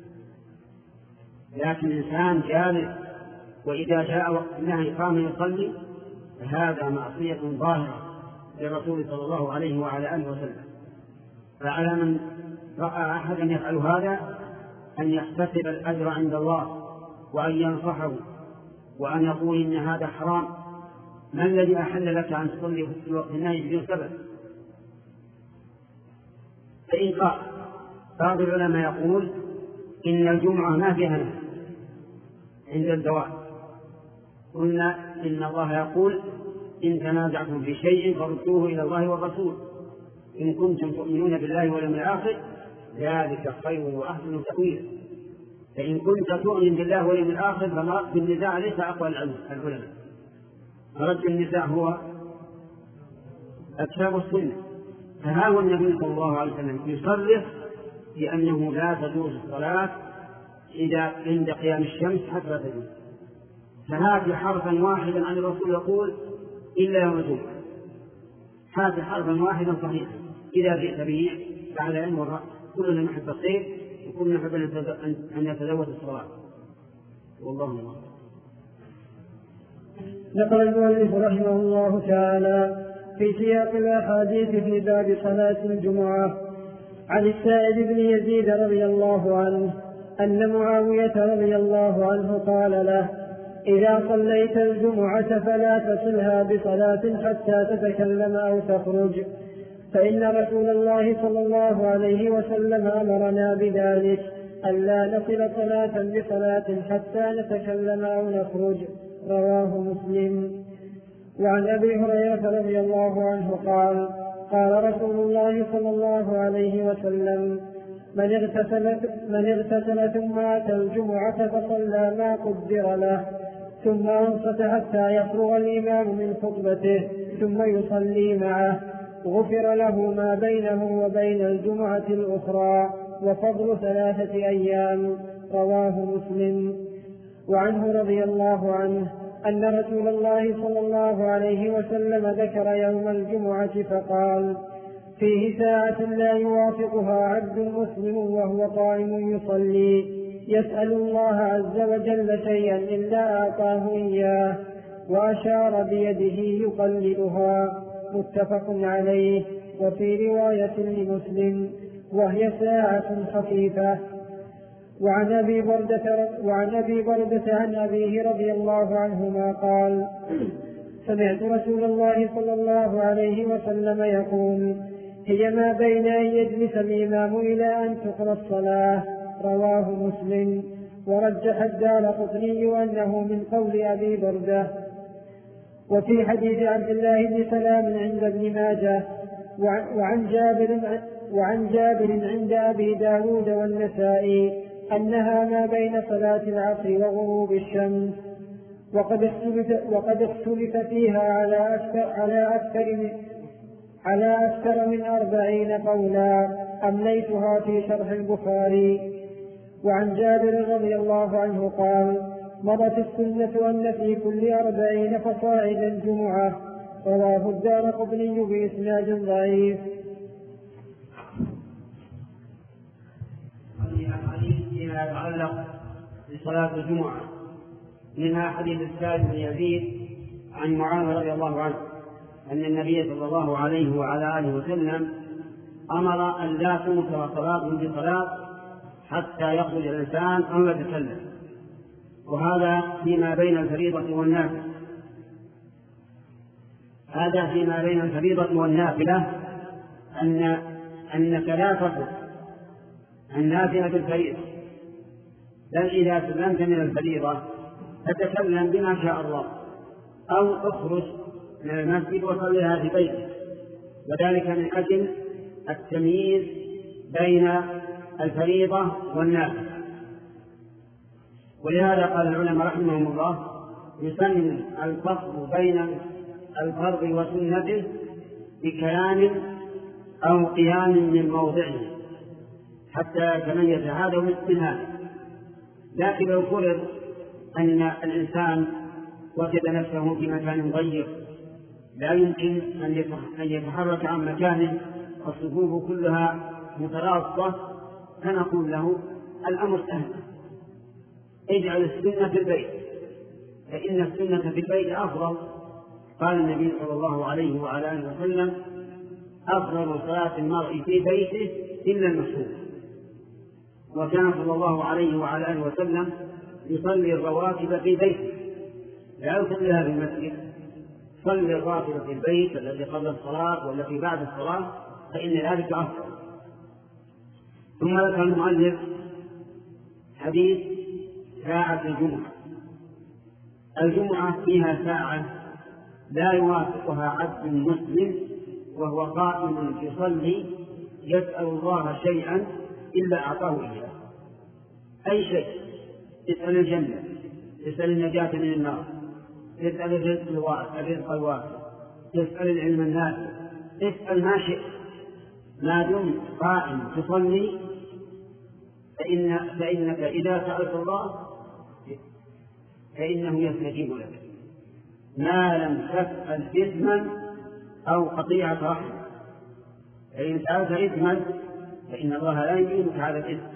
لكن الإنسان جالس وإذا جاء وقت النهي قام يصلي فهذا معصية ظاهرة للرسول صلى الله عليه وعلى آله وسلم. فعلى من رأى أحدا يفعل هذا أن يحتسب الأجر عند الله وأن ينصحه وأن يقول إن هذا حرام، ما الذي أحل لك أن تصلي في وقت النهي بدون سبب؟ فإن قال بعض العلماء يقول إن الجمعة ما فيها نهي عند الزواج، قلنا إن الله يقول إن تنازعتم في شيء فردوه إلى الله والرسول إن كنتم تؤمنون بالله واليوم الآخر ذلك خير وأحسن تأويلا. فإن كنت تؤمن بالله واليوم الآخر فمرد النزاع ليس أقوى العلماء، مرد النزاع هو الكتاب والسنة. فها هو النبي صلى الله عليه وسلم يصرح بأنه لا تجوز الصلاة إذا عند قيام الشمس حتى تجوز، فهذا حرفا واحدا عن الرسول يقول إلا يوم الجمعة، هذا حرفا واحدا صحيحا إذا جئت به فعلى علم والرأس، كلنا نحب الخير وكلنا نحب أن يتزود الصلاة، والله أعلم. نقل المؤلف رحمه الله تعالى في سياق الأحاديث في باب صلاة الجمعة عن السائب بن يزيد رضي الله عنه أن معاوية رضي الله عنه قال له: إذا صليت الجمعة فلا تصلها بصلاة حتى تتكلم أو تخرج، فإن رسول الله صلى الله عليه وسلم أمرنا بذلك، ألا نصل صلاة بصلاة حتى نتكلم أو نخرج. رواه مسلم. وعن أبي هريرة رضي الله عنه قال: قال رسول الله صلى الله عليه وسلم: من اغتسل ثم أتى الجمعة فصلى ما قدر له ثم أنصت حتى يفرغ الإمام من خطبته ثم يصلي معه غفر له ما بينه وبين الجمعة الأخرى وفضل 3 أيام. رواه مسلم. وعنه رضي الله عنه أن رسول الله صلى الله عليه وسلم ذكر يوم الجمعة فقال: فيه ساعة لا يوافقها عبد مسلم وهو قائم يصلي يسأل الله عز وجل شيئا إلا أعطاه إياه، وأشار بيده يقللها. متفق عليه. وفي رواية لمسلم: وهي ساعة خفيفة. وعن أبي بردة عن أبيه رضي الله عنهما قال: سمعت رسول الله صلى الله عليه وسلم يقول: هي ما بين أن يجلس الإمام إلى أن تقضى الصلاة. رواه مسلم. ورجح الدارقطني أنه من قول أبي بردة. وفي حديث عبد الله بن سلام عند ابن ماجه وعن جابر عند أبي داود والنسائي أنها ما بين صلاة العصر وغروب الشمس. وقد اختلف فيها على أكثر من 40 قولا، أمليتها في شرح البخاري. وعن جابر رضي الله عنه قال: مضت السنة أن في كل 40 فصاعدا جمعة. رواه الدارقطني بإسناد ضعيف. فيما يتعلق بصلاة الجمعة منها حديث السائب بن يزيد عن معاذ رضي الله عنه أن النبي صلى الله عليه وعلى آله وسلم أمر أن لا توتر صلاة بصلاة حتى يخرج الإنسان أو يتكلم، وهذا فيما بين الفريضة والنافلة. هذا فيما بين الفريضة والنافلة أنك لا تخرج النافلة الفريضة، بل إذا سلمت من الفريضة تتكلم بما شاء الله، أو اخرج من المسجد وصليها في بيتك، وذلك من أجل التمييز بين الفريضة والنافلة. ولهذا قال العلماء رحمهم الله: يسمى الفصل بين الفرض وسنته بكلام أو قيام من موضعه حتى يتميز هذا من هذا. لكن لو فرض أن الإنسان وجد نفسه في مكان ضيق لا يمكن أن يتحرك عن مكانه والصفوف كلها متراصة، فنقول له: الأمر سهل، اجعل السنة في البيت، فإن السنة في البيت أفضل. قال النبي صلى الله عليه وعلى آله وسلم: أفضل صلاة المرء في بيته إلا المكتوبة. وكان صلى الله عليه وعلى آله وسلم يصلي الرواتب في بيته، لا يصليها في المسجد. صلي الراتب في البيت الذي قبل الصلاة والذي بعد الصلاة، فإن ذلك أفضل. ثم ذكر المؤلف حديث ساعة الجمعة. الجمعة فيها ساعة لا يوافقها عبد مسلم وهو قائم يصلي يسأل الله شيئا إلا أعطاه إياه. أي شيء، يسأل الجنة، يسأل النجاة من النار، يسأل الرزق الواسع، يسأل العلم النافع، يسأل ما شئت، ما دمت قائم تصلي فإنك إذا سألت الله فإنه يستجيب لك، ما لم تسأل إثما أو قطيعة رحم. فإن سألت إثما فإن الله لا يعينك على الإثم،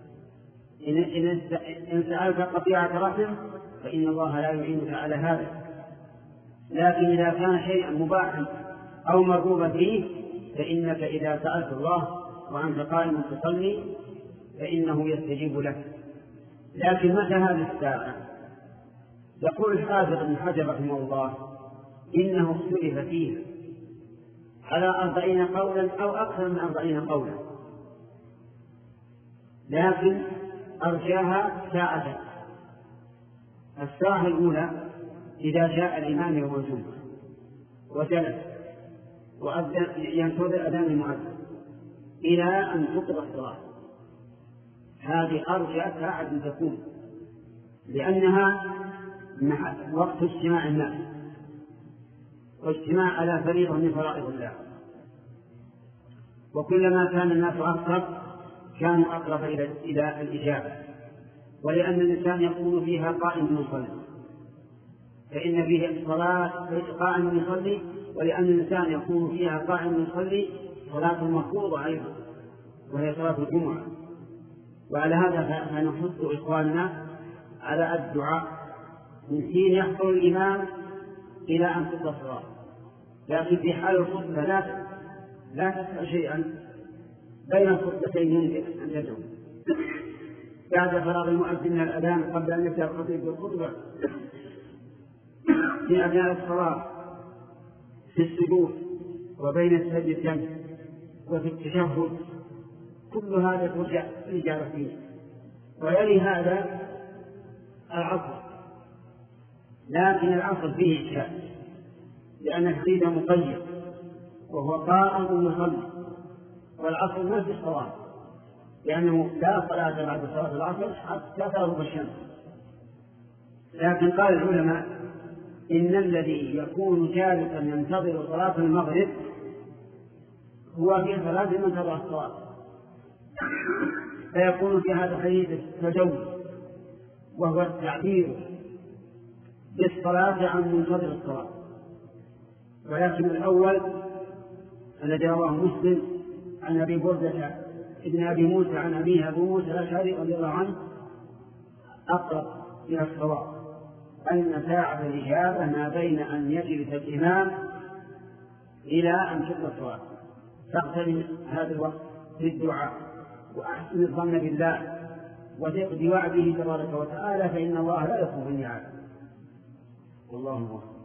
إن سألت قطيعة رحم فإن الله لا يعينك على هذا. لكن إذا كان شيئا مباحا أو مرغوبا فيه فإنك إذا سألت الله وأنت قائم تصلي فإنه يستجيب لك. لكن متى هذه الساعة؟ يقول الحافظ ابن حجر رحمه الله: إنه اختلف فيها على 40 قولا أو أكثر من 40 قولا، لكن أرجاها ساعة. الساعة الأولى إذا جاء الإمام يوم الجمعة وجلس ينتظر أذان المؤذن إلى أن تقضى الصلاة، هذه أرجى ساعة تكون، لأنها وقت اجتماع الناس واجتماع على فريضة من فرائض الله، وكلما كان الناس أكثر كانوا أقرب إلى الإجابة. ولأن الإنسان يكون فيها قائم يصلي، فإن فيه صلاة قائم يصلي، ولأن الإنسان يكون فيها قائم يصلي صلاة مفروضة أيضا وهي صلاة الجمعة. وعلى هذا فنحث إخواننا على الدعاء من حين يحضر الإمام إلى أن تقضى الصلاة، لكن في حال الخطبة لا تفعل شيئا بين الخطبتين يمكن أن تدعو بعد فراغ المؤذن من الأذان قبل أن يبدأ الخطيب بالخطبة، في أثناء الصلاة، في السجود وبين السجدتين وفي التشهد، كل هذا ترجع الإجابة فيه. ويلي هذا العصر، لكن العصر فيه إشكال لأن الحديث مقيد وهو قائم يصلي، والعصر ما في الصلاة لأنه لا صلاة بعد صلاة العصر حتى تغرب الشمس. لكن قال العلماء إن الذي يكون جالسا ينتظر صلاة المغرب هو في صلاة منتظر الصلاة، فيكون في هذا الحديث تجوز، وهو التعبير بالصلاة عن منتظر الصلاة. ولكن الأول الذي رواه مسلم عن أبي بردة ابن أبي موسى عن أبيه أبو موسى الأشعري رضي الله عنه أقرب إلى الصواب، أن ساعة الإجابة ما بين أن يجلس الإمام إلى أن تقضى الصلاة، فاغتنم هذا الوقت للدعاء وأحسن الظن بالله وثق بوعده تبارك وتعالى، فإن الله لا يخلف الميعاد. والله أكبر.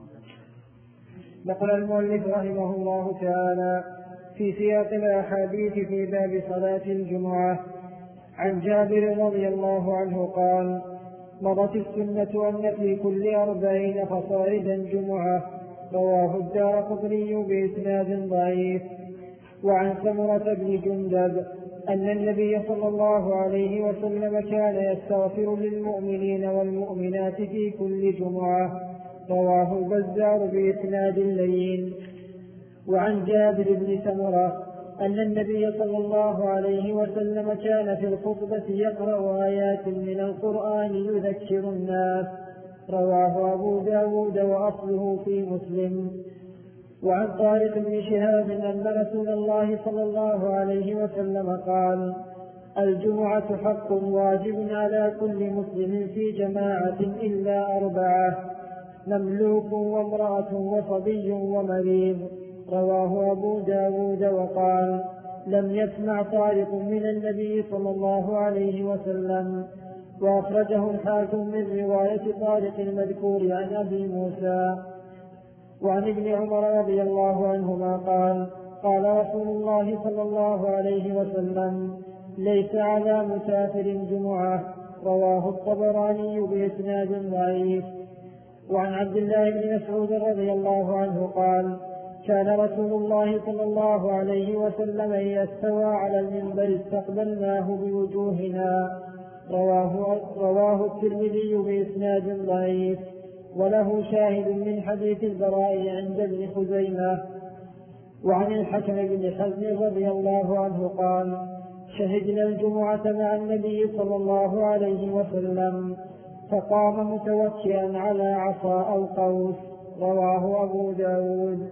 نقل المؤلف رحمه الله تعالى في سياق الأحاديث في باب صلاة الجمعة عن جابر رضي الله عنه قال: مضت السنة أن في كل 40 فصاعدا جمعة، رواه الدارقطني بإسناد ضعيف. وعن سمرة بن جندب أن النبي صلى الله عليه وسلم كان يستغفر للمؤمنين والمؤمنات في كل جمعة، رواه البزار بإسناد لين. وعن جابر بن سمرة أن النبي صلى الله عليه وسلم كان في الخطبة يقرأ آيات من القرآن يذكر الناس، رواه أبو داود وأصله في مسلم. وعن طارق بن شهاب أن رسول الله صلى الله عليه وسلم قال: الجمعة حق واجب على كل مسلم في جماعة إلا 4: مملوك وامرأة وصبي ومريض، رواه أبو داود. وقال: لم يسمع طارق من النبي صلى الله عليه وسلم. وأخرجه الحاكم من رواية طارق المذكور عن أبي موسى. وعن ابن عمر رضي الله عنهما قال: قال رسول الله صلى الله عليه وسلم: ليس على مسافر جمعة، رواه الطبراني بإسناد ضعيف. وعن عبد الله بن مسعود رضي الله عنه قال: كان رسول الله صلى الله عليه وسلم إذا استوى على المنبر استقبلناه بوجوهنا، رواه الترمذي بإسناد ضعيف، وله شاهد من حديث البراء عند ابن خزيمة. وعن الحكم بن حزم رضي الله عنه قال: شهدنا الجمعة مع النبي صلى الله عليه وسلم فقام متوكئا على عصا أو قوس، رواه أبو داود.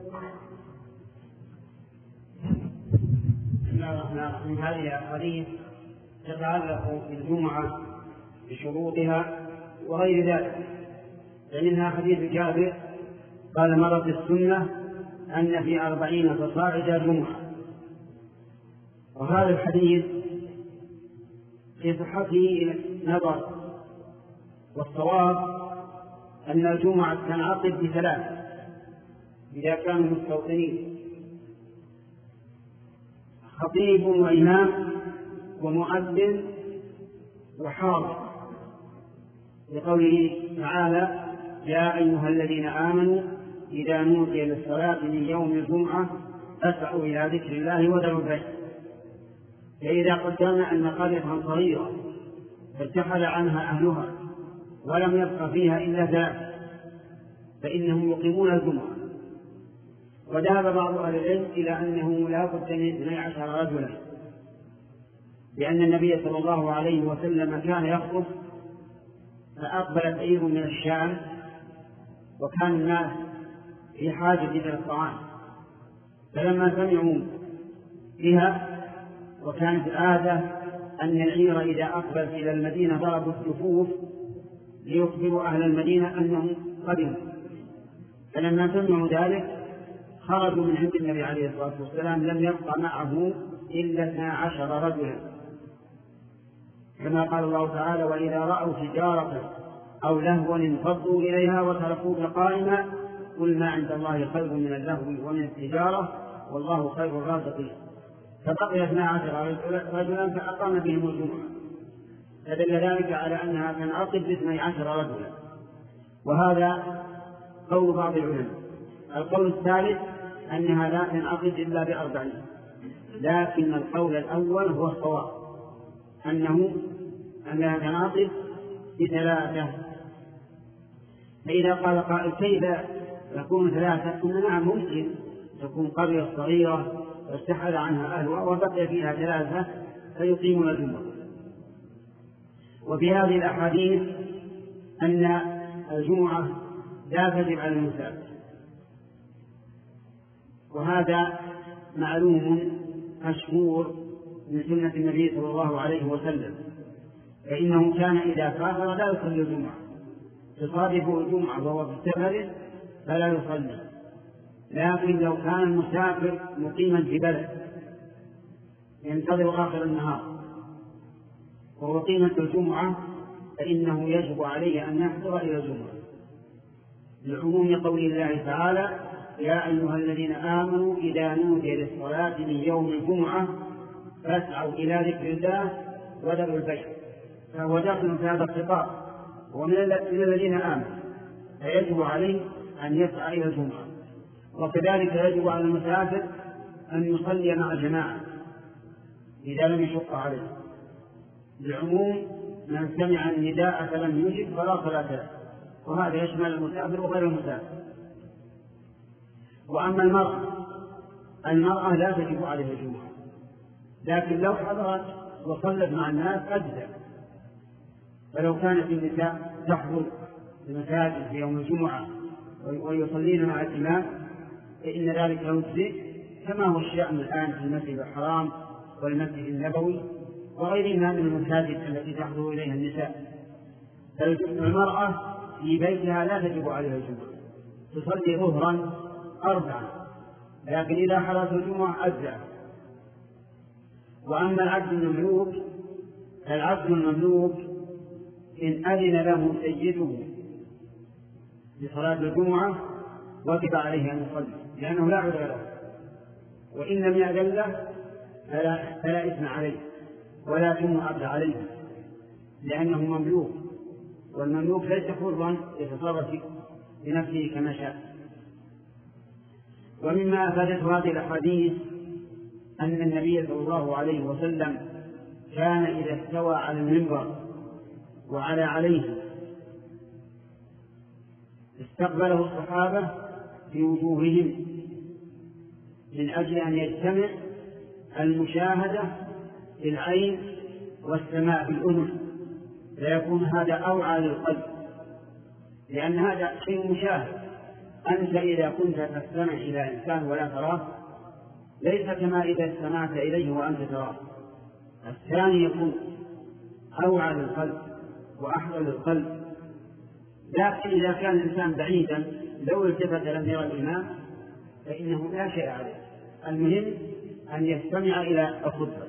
من هذه الأحاديث تتعلق بالجمعة بشروطها وغير ذلك، فمنها حديث جابر قال: مرت السنة أن في 40 فصاعدا جمعة. وهذا الحديث في صحته نظر، والصواب أن الجمعة تنعقد ب3 إذا كانوا مستوطنين: خطيب وإمام ومؤذن وحاضر، لقوله تعالى: يا أيها الذين آمنوا إذا نودي للصلاة من يوم الجمعة فاسعوا إلى ذكر الله وذروا البيع. فإذا قدرنا أن قرية صغيرة فارتحل عنها أهلها ولم يبق فيها إلا 3 فإنهم يقيمون الجمعة. وذهب بعض أهل العلم إلى أنه لا بد من 12 رجلا، لأن النبي صلى الله عليه وسلم كان يخطب فأقبلت عير من الشام وكان الناس في حاجة إلى الطعام، فلما سمعوا بها وكانت العادة أن العير إذا أقبلت إلى المدينة ضربوا الصفوف ليخبروا أهل المدينة أنهم قدموا، فلما سمعوا ذلك خرجوا من عند النبي عليه الصلاة والسلام لم يبق معه إلا 12 رجلا، كما قال الله تعالى: وإذا رأوا تجارة أو لهوا انفضوا إليها وتركوك قائما قل ما عند الله خير من اللهو ومن التجارة والله خير الرازقين. فبقي 12 رجلا فأقام بهم الجمعة، فدل ذلك على أنها تنعقد ب12 رجلا. وهذا قول بعض العلماء. القول الثالث أنها لا تنعقد إلا ب40، لكن القول الأول هو الصواب، أنها تنعقد ب3. فإذا قال قائل: كيف يكون 3؟ قلنا: نعم، ممكن تكون قرية صغيرة واستحل عنها أهلها وبقي فيها 3 فيقيمون الجمعة. وفي هذه الأحاديث أن الجمعة لا تجب على المسافر، وهذا معلوم مشهور من سنة النبي صلى الله عليه وسلم، فإنه كان إذا سافر لا يصلي الجمعة، تصادفه الجمعة وهو في سفر فلا يصلي. لكن لو كان المسافر مقيما في بلد ينتظر آخر النهار وهو قيمة الجمعة فإنه يجب عليه أن يحضر إلى الجمعة، لعموم قول الله تعالى: يا أيها الذين آمنوا إذا نودي للصلاة من يوم الجمعة فاسعوا إلى ذكر الله وذروا البيع. فهو داخل في هذا الخطاب ومن الذين آمنوا، فيجب عليه أن يسعى إلى الجمعة. وكذلك يجب على المسافر أن يصلي مع جماعة إذا لم يشق عليه، لعموم من سمع النداء فلم يجب فلا صلاة له، وهذا يشمل المسافر وغير المسافر. وأما المرأة لا تجب عليها الجمعة، لكن لو حضرت وصلت مع الناس أجزأ. فلو كانت النساء تحضر المساجد في يوم الجمعة ويصلين مع الإمام فإن ذلك يجزئ، كما هو الشأن الآن في المسجد الحرام والمسجد النبوي وغيرها من المساجد التي تحضر إليها النساء. فالمرأة في بيتها لا تجب عليها الجمعة، تصلي ظهرا 4، لكن إذا حضرت الجمعة أجزأ. وأما العبد المملوك فالعبد المملوك إن أذن له سيده لصلاة الجمعة وجب عليه أن يصلي لأنه لا عذر له، وإن لم يأذن له فلا إثم عليه ولا ثم عبد عليه، لأنه مملوك، والمملوك ليس حرا يتصرف بنفسه كما شاء. ومما أفادته هذه الأحاديث أن النبي صلى الله عليه وسلم كان إذا استوى على المنبر وعلى عليه استقبله الصحابة في وجوههم من أجل أن يجتمع المشاهدة بالعين والسماع بالأذن، فيكون هذا أوعى للقلب، لأن هذا شيء مشاهد. أنت إذا كنت تستمع إلى إنسان ولا تراه ليس كما إذا استمعت إليه وأنت تراه. الثاني يكون أوعى للقلب وأحضر للقلب. لكن إذا كان الإنسان بعيدا لو التفت لم يرى الإمام فإنه لا شيء عليه، المهم أن يستمع إلى الخطبة.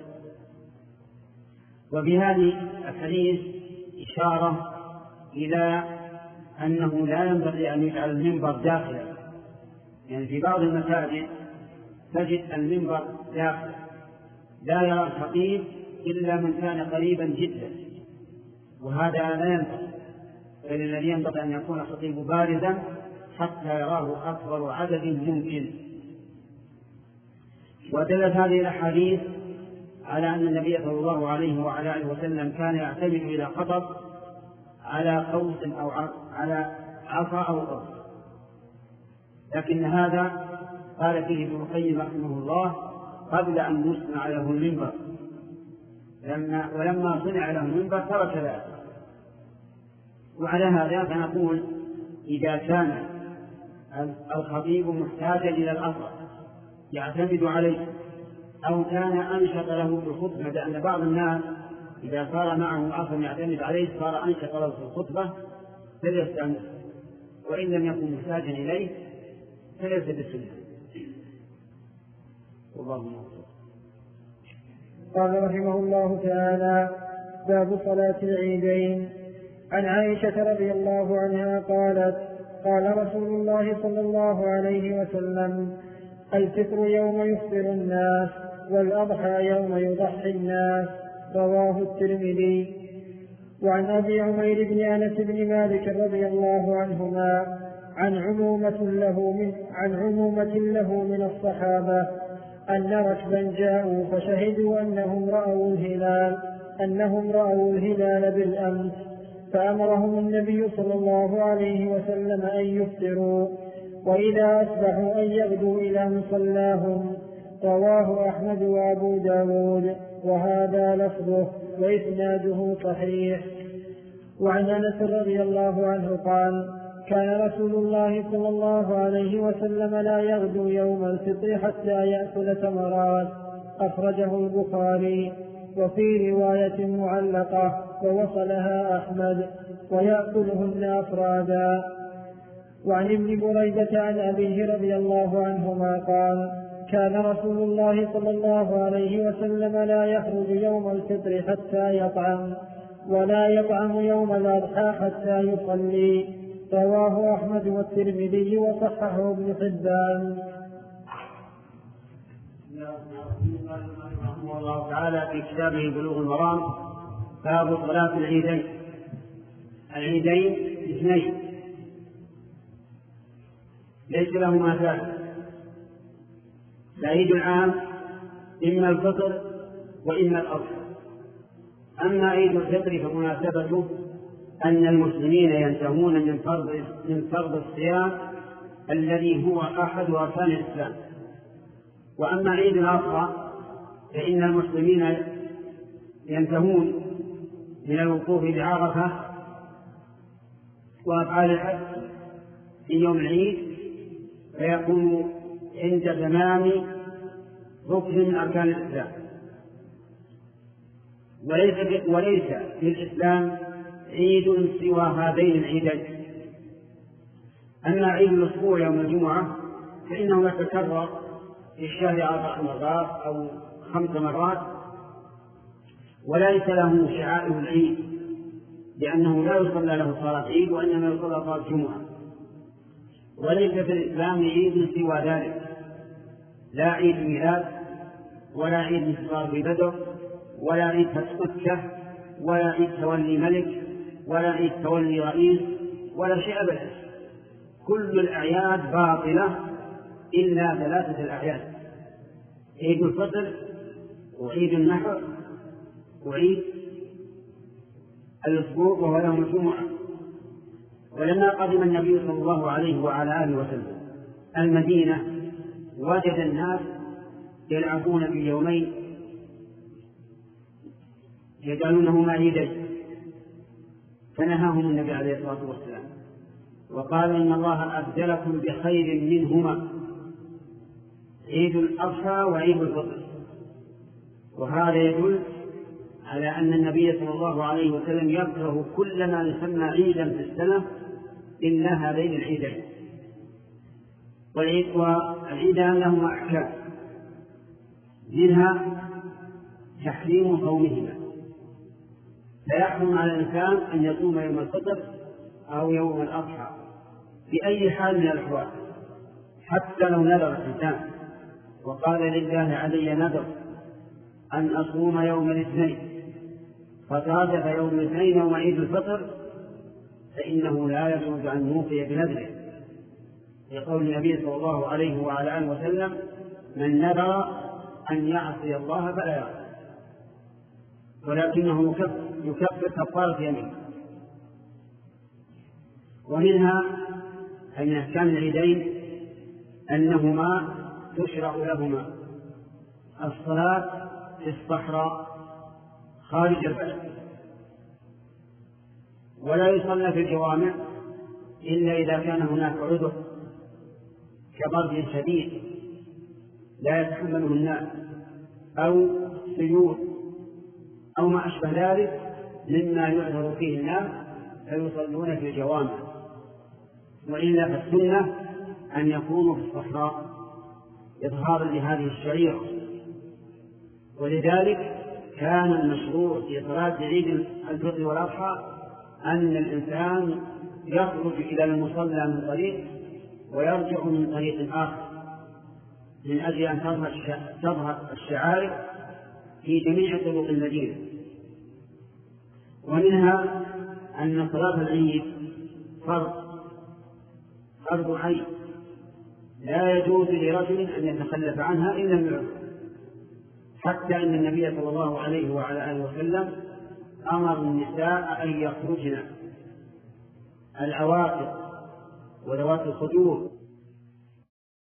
وبهذه الحديث إشارة إلى أنه لا ينبغي أن يجعل المنبر داخلا، يعني في بعض المساجد تجد المنبر داخل لا يرى الخطيب إلا من كان قريبا جدا، وهذا لا ينبغي، بل الذي ينبغي أن يكون الخطيب بارزا حتى يراه أكبر عدد ممكن. ودلت هذه الأحاديث على أن النبي صلى الله عليه وعلى آله وسلم كان يعتمد إلى خطب على قوس أو على عصا أو قوس، لكن هذا قال فيه ابن القيم رحمه الله قبل أن يصنع له المنبر، ولما صنع له المنبر ترك ذلك. وعلى هذا فنقول إذا كان الخطيب محتاجا إلى الأثر يعتمد عليه أو كان أنشط له في الخطبة، لأن بعض الناس إذا صار معه أثر يعتمد عليه صار أنشط له في الخطبة فليستمع، وإن لم يكن محتاجا إليه فليس بالسنة. والله موفق. قال رحمه الله تعالى: باب صلاة العيدين. عن عائشة رضي الله عنها قالت: قال رسول الله صلى الله عليه وسلم: الفطر يوم يفطر الناس، والأضحى يوم يضحي الناس. رواه الترمذي. وعن أبي عمير بن أنس بن مالك رضي الله عنهما عن عمومة له من الصحابة أن ركبا جاءوا فشهدوا أنهم رأوا الهلال بالأمس، فأمرهم النبي صلى الله عليه وسلم أن يفطروا، وإذا أصبحوا أن يغدوا إلى مصلاهم. رواه أحمد وأبو داود، وهذا لفظه وإسناده صحيح. وعن أنس رضي الله عنه قال: كان رسول الله صلى الله عليه وسلم لا يغدو يوم الفطر حتى يأكل تمرات. أخرجه البخاري. وفي رواية معلقة ووصلها أحمد: ويأكلهن أفرادا. وعن ابن بريدة عن أبيه رضي الله عنهما قال: كان رسول الله صلى الله عليه وسلم لا يخرج يوم الفطر حتى يطعم، ولا يطعم يوم الأضحى حتى يصلي. رواه أحمد والترمذي وصححه ابن حبان. رحمه الله تعالى في كتابه بلوغ المرام: باب صلاة العيدين. العيدين اثنين ليس لهما ثالث. العيد العام إما الفطر وإما الأضحى. أما عيد الفطر فمناسبته أن المسلمين ينتهون من فرض الصيام الذي هو أحد أركان الإسلام. وأما عيد الأضحى فإن المسلمين ينتهون من الوقوف بعرفة وأفعال الحج في يوم العيد، فيكون عند تمام ركن من أركان الإسلام. وليس في الإسلام عيد سوى هذين العيدين. أما عيد الأسبوع يوم الجمعة فإنه يتكرر في الشهر 4 مرات أو 5 مرات، وليس له شعائر العيد، لأنه لا يصلى له صلاة عيد وإنما يصلى صلاة جمعة. وليس في الإسلام عيد سوى ذلك، لا عيد ميلاد ولا عيد انتصار ببدر ولا عيد فتح مكة ولا عيد تولي ملك ولا عيد تولي رئيس ولا شيء أبدا. كل الأعياد باطلة إلا 3 الأعياد: عيد الفطر وعيد النحر وعيد الأسبوع وهو يوم الجمعة. ولما قدم النبي صلى الله عليه وعلى آله وسلم المدينة وجد الناس يلعبون في يومين يجعلونهما عيدين، فنهاهم النبي عليه الصلاة والسلام وقال: إن الله أبدلكم بخير منهما، عيد الأضحى وعيد الفطر. وهذا يدل على أن النبي صلى الله عليه وسلم يكره كل ما يسمى عيدا في السنة إلا هذين العيدين. والعيدان لهما أحكام، منها تحريم صومهما، فيحرم على الإنسان أن يصوم يوم الفطر أو يوم الأضحى بأي حال من الأحوال، حتى لو نذر الإنسان وقال: لله علي نذر أن أصوم يوم الاثنين، فصادف يوم الاثنين يوم عيد الفطر، فإنه لا يجوز أن يوفي بنذره، لقول النبي صلى الله عليه وعلى آله وسلم: من نذر أن يعصي الله فلا يعصي، ولكنه يكفر كفارة يمين. ومنها أي من أحكام العيدين أنهما تشرع لهما الصلاة في الصحراء خارج البلد، ولا يصلى في الجوامع إلا إذا كان هناك عذر كبرد شديد لا يتحمله الناس أو سيول أو ما أشبه ذلك مما يعذر فيه الناس فيصلون في الجوامع. وإلا فالسنة أن يكونوا في الصحراء إظهارا لهذه الشعيرة. ولذلك كان المشروع في صلاة عيد الفطر والأضحى أن الإنسان يخرج إلى المصلى من طريق ويرجع من طريق آخر من أجل أن تظهر الشعائر في جميع طرق المدينة. ومنها أن صلاة العيد فرض عين لا يجوز لرجل أن يتخلف عنها إلا من عذر، حتى أن النبي صلى الله عليه وعلى آله وسلم أمر النساء أن يخرجن العواتق وذوات الخدور